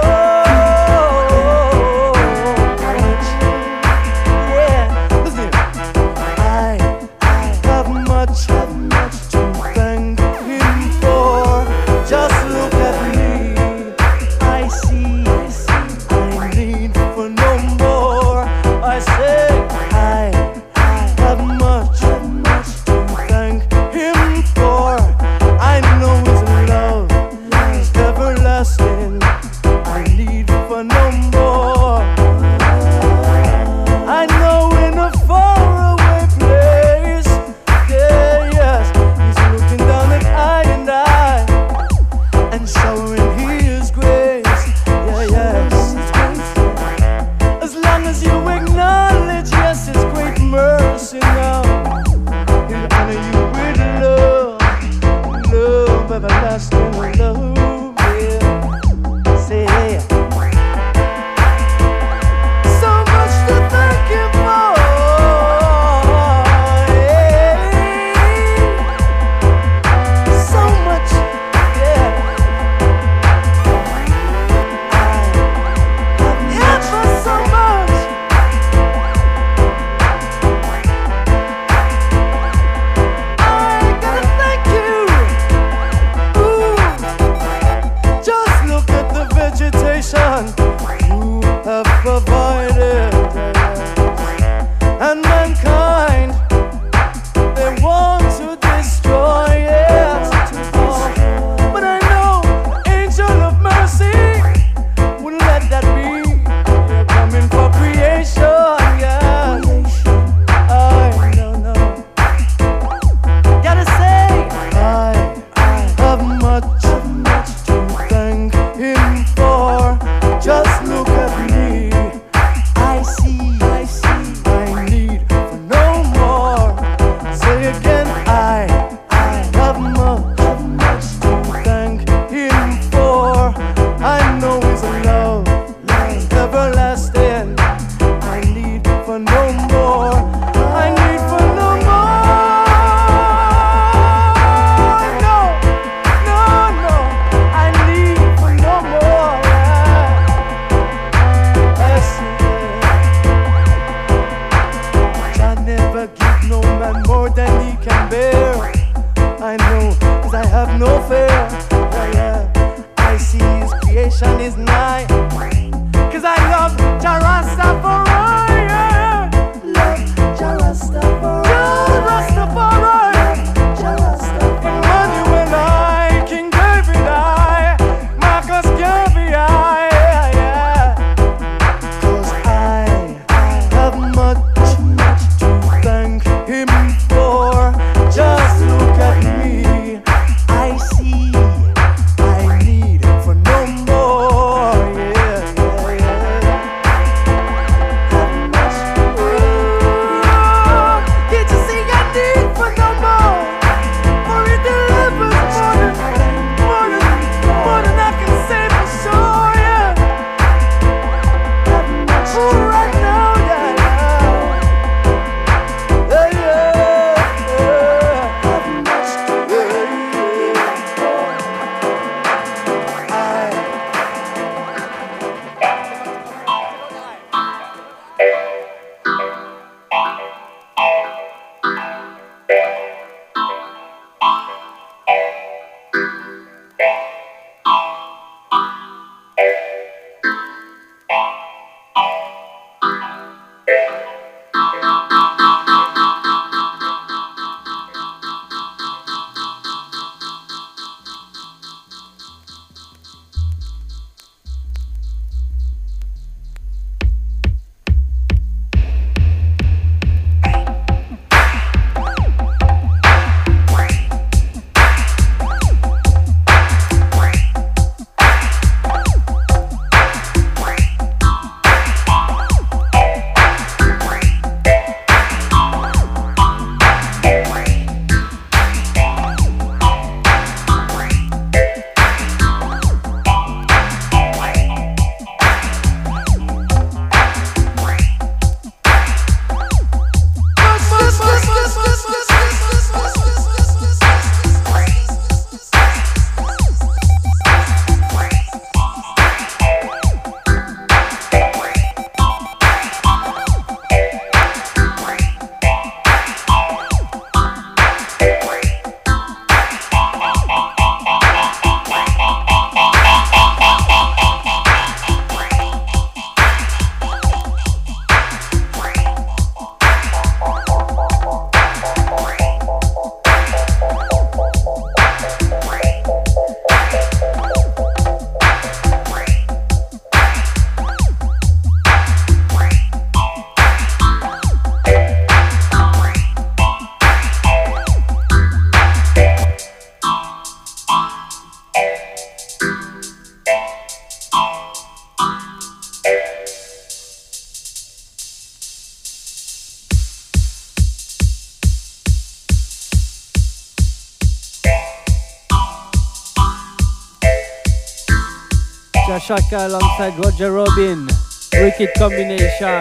Shaka alongside Roger Robin. Wicked combination.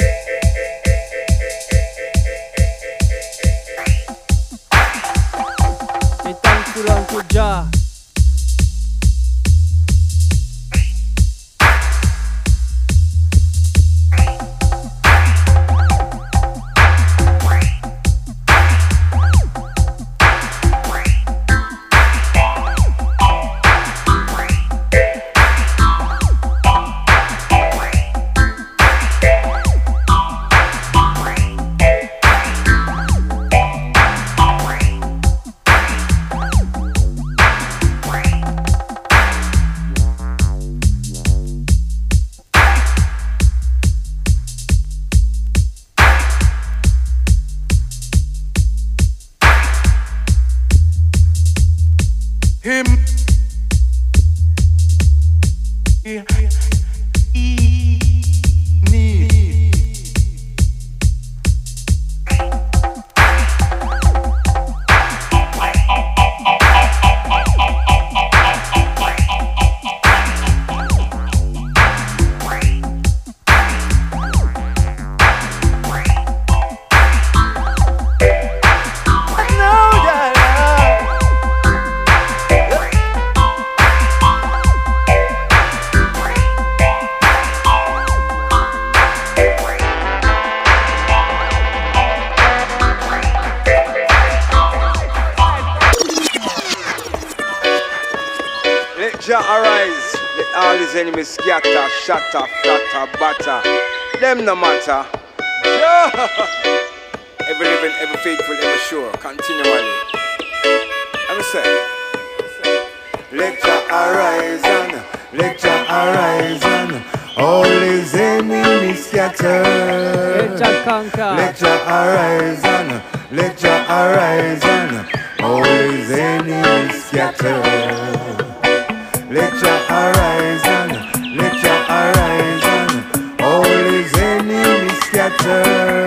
A thankful unto Jah. Enemies scatter, shatter, flatter, batter. Them no matter. Yeah. Ever living, ever faithful, ever sure. Continually. I'm say. Let Jah arise and let Jah arise and all his enemies scatter. Let Jah conquer. Let Jah arise and let Jah arise and all his enemies scatter. Let Jah arise and let Jah arise and all his enemies scatter.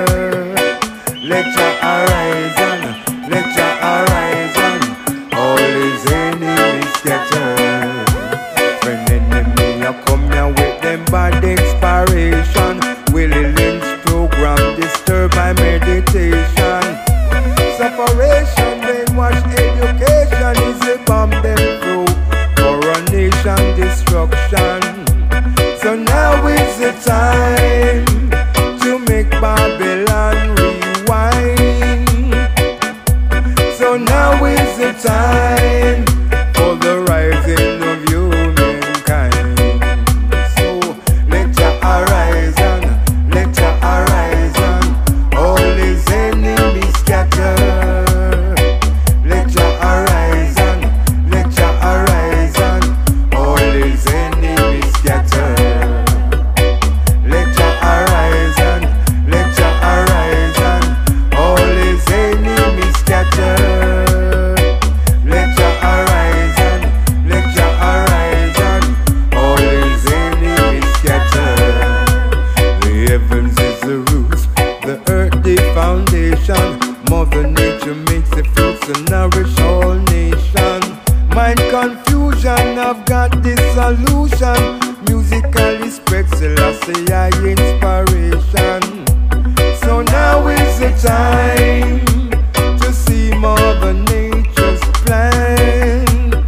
Let Jah arise and let Jah arise and all his enemies scatter. When enemy a come here with them bad inspiration, Willie Lynch program disturb my meditation. Separation, brainwash education is a bomb them through. Coronation, destruction. So now is the time to make Babylon rewind. So now is the time for the rising of humankind. So let Jah arise and let Jah arise and all his enemies scatter. Let Jah arise and let Jah arise and all his enemies scatter. Let Jah arise and let Jah arise and all his enemies scatter. Let Jah arise and let Jah arise and all his enemies scatter. The heavens is the roots, the earth the foundation. Mother Nature makes the fruits to nourish all nation. Mind confusion, I've got the solution. Musically spread Selassie I inspiration. So now is the time to see Mother Nature's plan.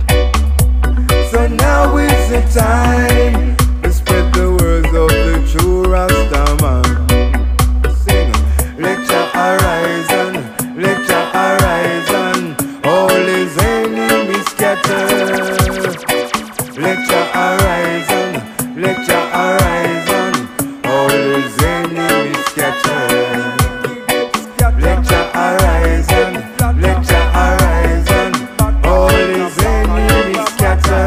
So now is the time to spread the words of the true Rastaman. Sing, let Jah arise and let Jah arise and all his enemies scatter. Let Jah arise and let Jah arise and all his enemies scatter. Let Jah arise and let Jah arise and all his enemies scatter.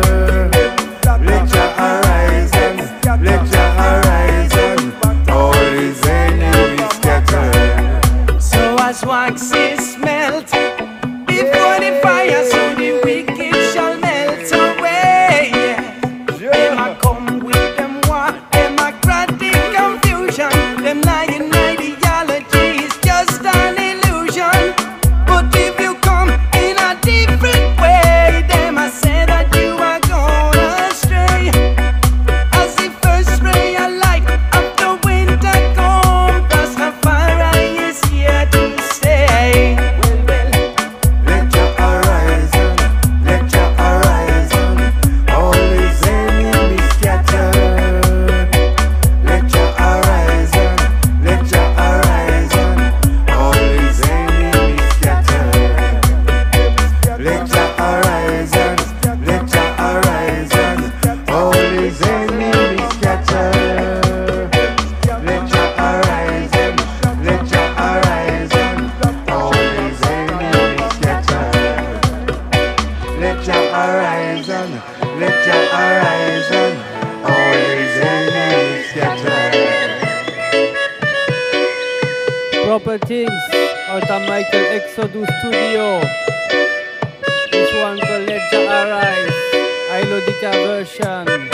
Let Jah arise and let Jah arise and all his enemies scatter. So as wax is melt before the fire, so the wicked shall melt away. Them a come with them war, democratic confusion. Them lying ideology is just an illusion. But if you come in a different way, them a say that you are gone astray. Michael Exodus Studio. This one called Let Jah Arise, Ilodica version.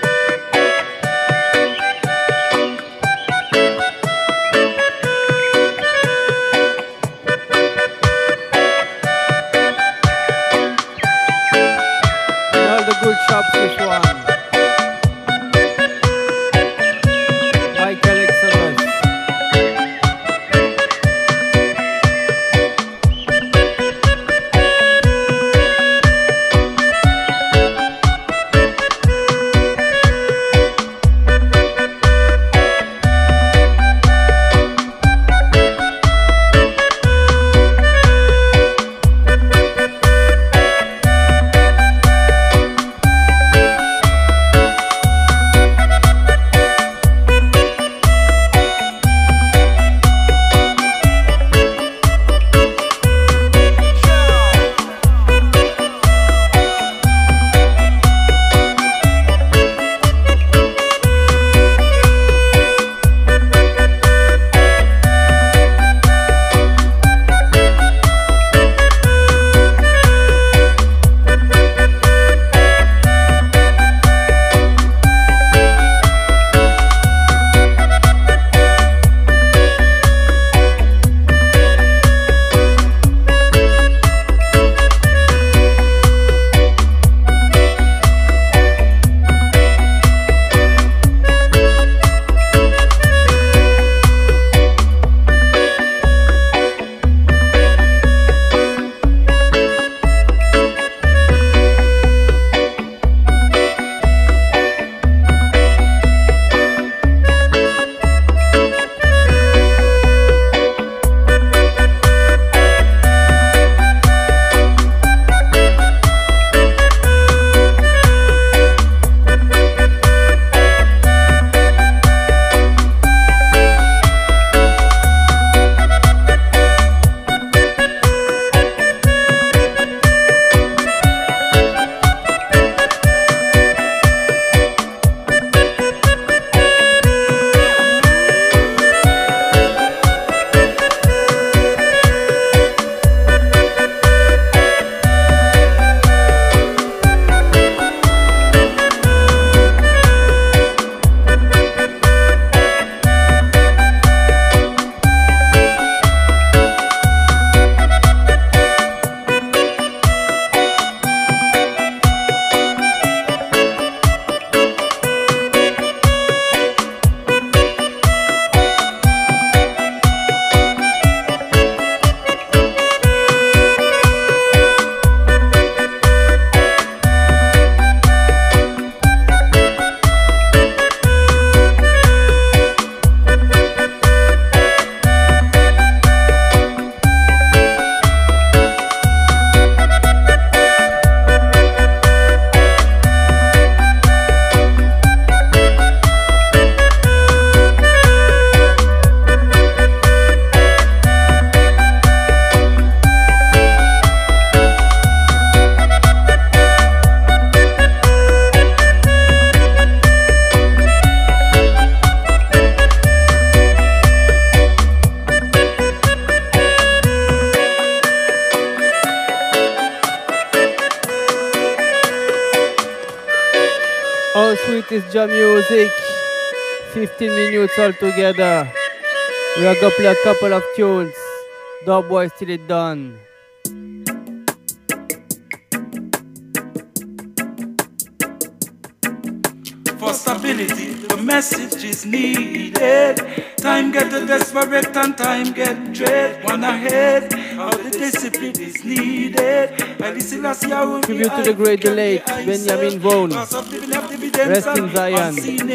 Good shops, this one. Michael Exodus. How sweet is Jah music? 15 minutes altogether. We are gonna play a couple of tunes. Dub boys till it done. For stability, the message is needed. Time get desperate and time get dread. One ahead, how the discipline is needed. Tribute to the great late Benjamin Vaughan. Rest in Zion.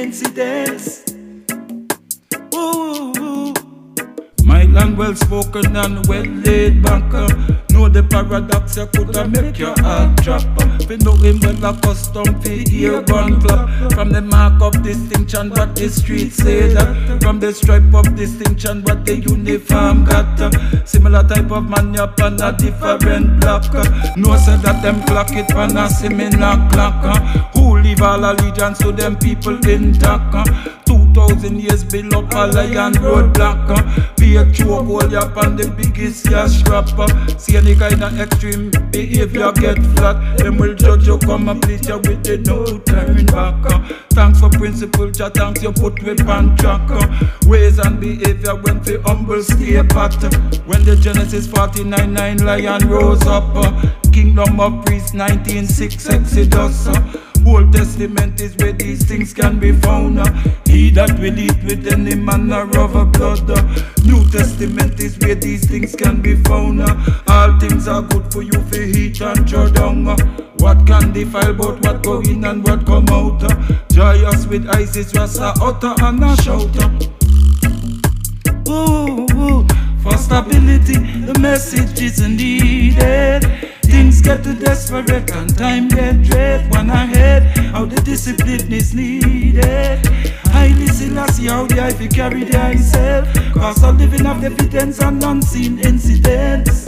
My land well spoken and well laid back. Know the paradox you coulda make your heart drop. We know him well accustomed to hear gun clap. From the mark of distinction what the street say that. From the stripe of distinction what the uniform got. Similar type of man up on a different block. No say that them clock it on a similar clock. Who leave all allegiance to them people intact. 2,000 years build up a lion roadblock. Be a choke hold you up on the biggest cash rapper. See any kind of extreme behavior get flat, them will judge you, come and please you with the no turning back. Thanks for principle, Jah, thanks you put with pan track. Ways and behavior when we humble stay pat. When the Genesis 49:9 lion rose up, Kingdom of Priests 19:6 Exodus. Old Testament is where these things can be found. He that will eat with any manner of blood. New Testament is where these things can be found. All things are good for you for eat and throw down. What can defile but what go in and what come out? Joyous with Isis, Rasta, utter and a shout. Ooh, for stability, the message is needed. Things get too desperate and time get dread. One ahead, how the discipline is needed. Highly Selassie, how the ivy carry the self. Cause of living of evidence and unseen incidents.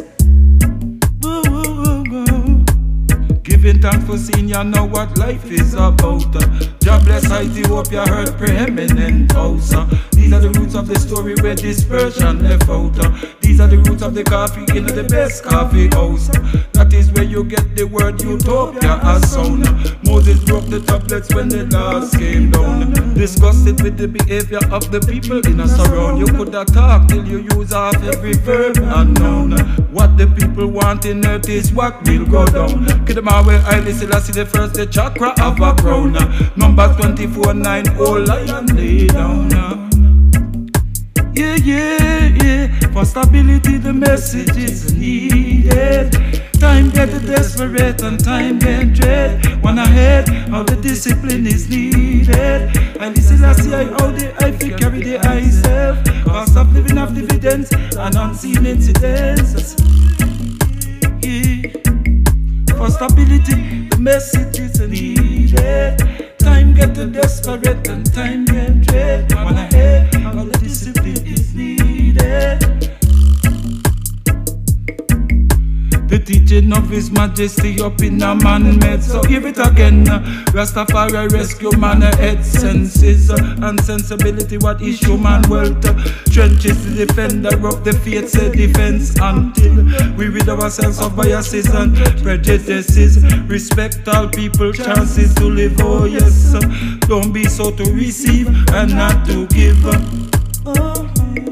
Giving thanks for seeing you know what life is about. God bless Ethiopia, heard preeminent house. These are the roots of the story where dispersion left out. These are the roots of the coffee in the best coffee house. That is where you get the word utopia as sound. Moses broke the tablets when the laws came down. Disgusted with the behavior of the people in a surround. You could have talked till you use half every verb unknown. What the people want in earth is what will go down. Kill them all where Haile Selassie the first, the chakra of a crown. Numbers 24:9, oh lion lay down. Yeah. For stability the message is needed. Time get desperate and time get dread. One ahead, how the discipline is needed. And this is I see how the I feel carry the I self. Cost of living of dividends and unseen incidents. Yeah. For stability, the message is needed. Time get desperate and time get dread. One ahead, how the discipline is needed. The teaching of His Majesty up in a man-made. So give it again. Rastafari rescue man head senses and sensibility. What is human wealth? Trenches the defender of the faith say defense until we rid ourselves of biases and prejudices. Respect all people chances to live. Oh yes, don't be so to receive and not to give. Oh.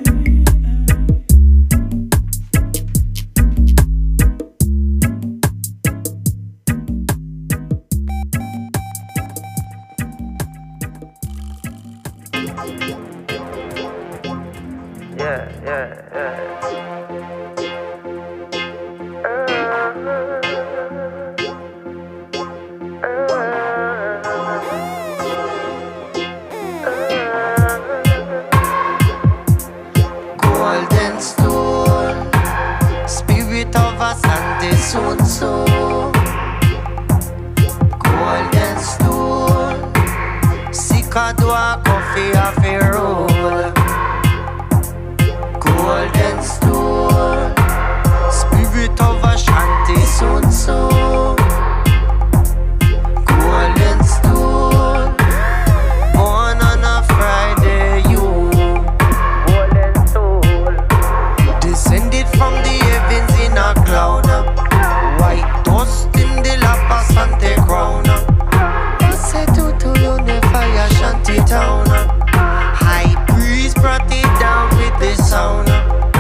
Golden stone, spirit of Asante Sunso. Golden stone, Sikadwa coffee of a roll. Golden stone, spirit of Ashanti Sunso. Golden stone, born on a Friday, you. Golden stone, descended from the heavens in a cloud. White dust in the lap of Sante crown. Passe to the fire shanty town. High breeze brought it down with the sound.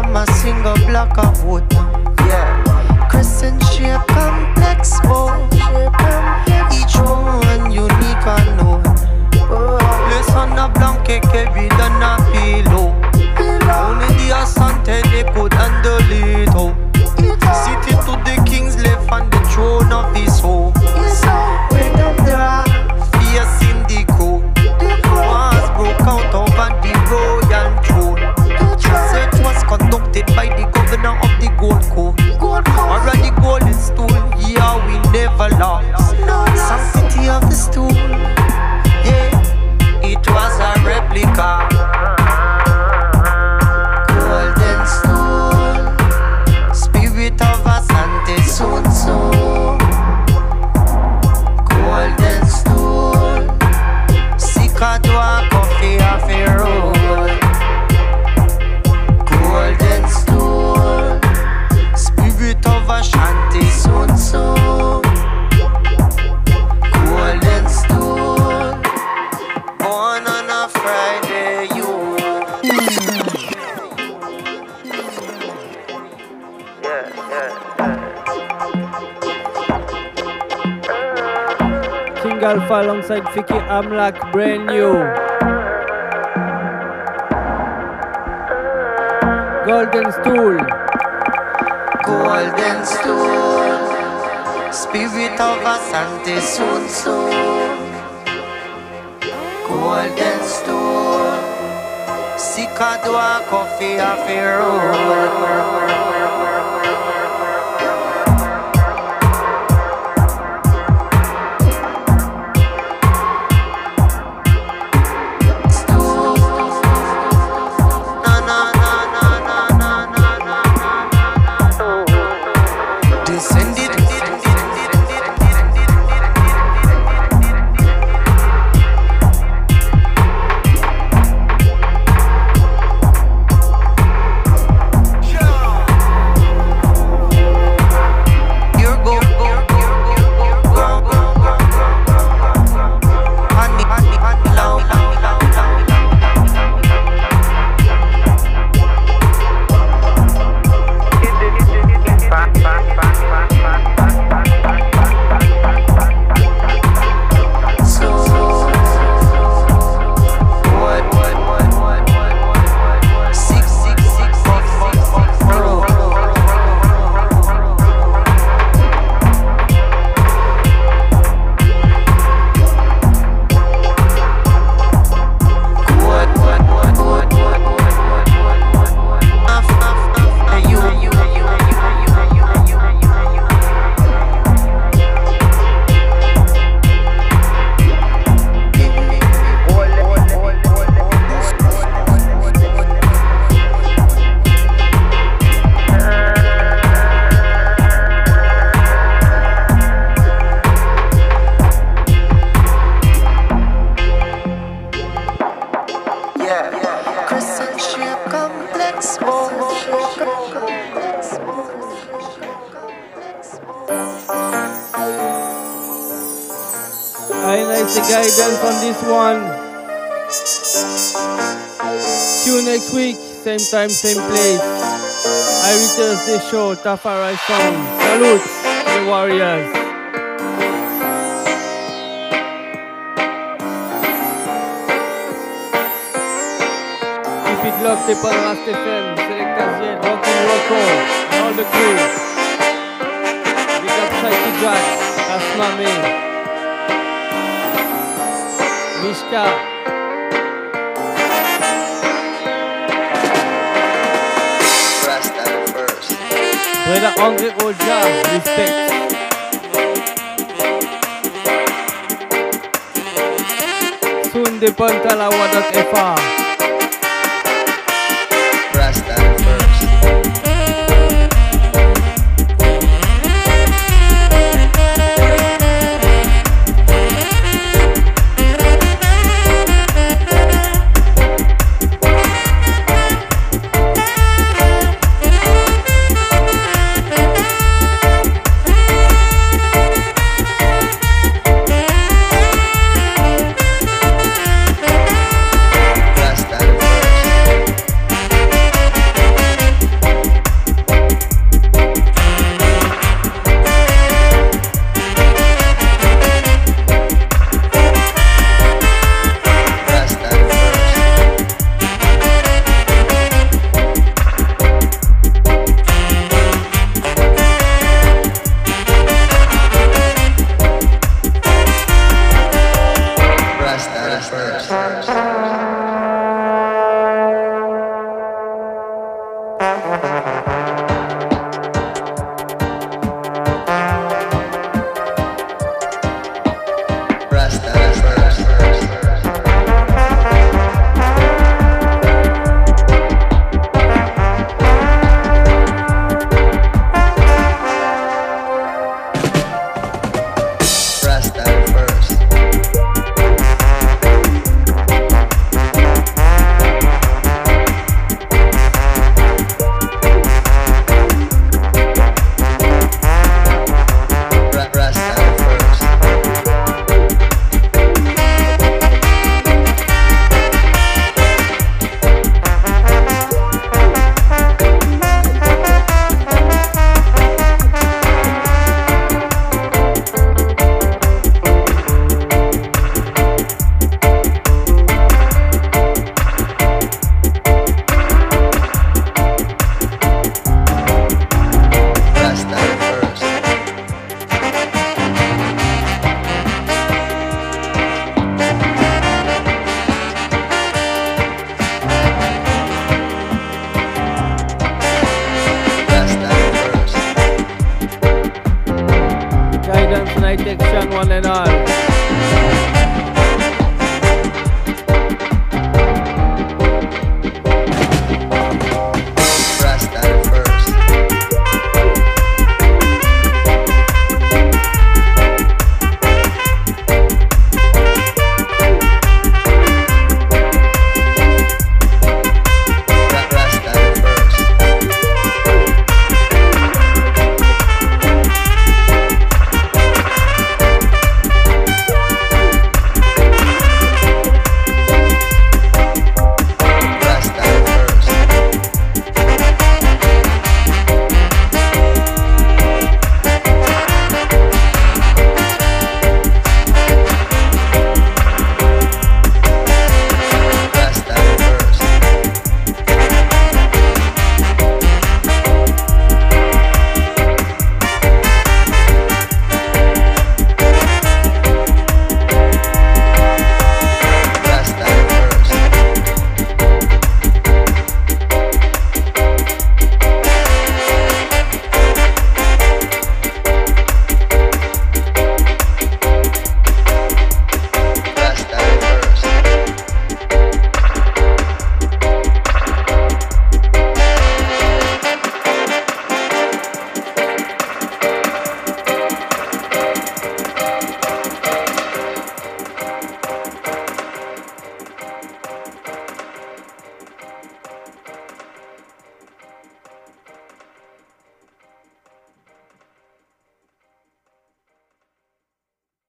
from a single block of wood. Yeah, crescent shape complex boat. Each one unique and known. Place on a blanket carried on a pillow. Only the Asante they could handle it. Oh, city to the king's left on the throne of his home. When up there, facing the court, wars broke out over the royal throne. Search was conducted by the governor of the Gold Coast. Or the golden stool, yeah, we never lost. Sanctity of the stool, yeah, it was a replica. Golden stool, spirit of Asante Sunsu. Golden stool, Sikadwa coffee of a roll. Golden stool, spirit of Ashanti Sunsu. Golden stool, born on a Friday, you. King Alpha alongside Ficky Amlak, brand new. Golden stool. Golden stool, spirit of Asante Sunsu. Golden stool, Sikadwa coffee of a roll. Guidance on this one. See you next week, same time, same place. Irie Thursday show, Tafari song. Salute the warriors. Keep it locked upon Rast FM, Selecta Z, Rockin' Rocco, all the crew. Big up Psyche Jack, Asmame. Mishka. Brother Andre Oja, respect. Soon the Pantalawa.fr.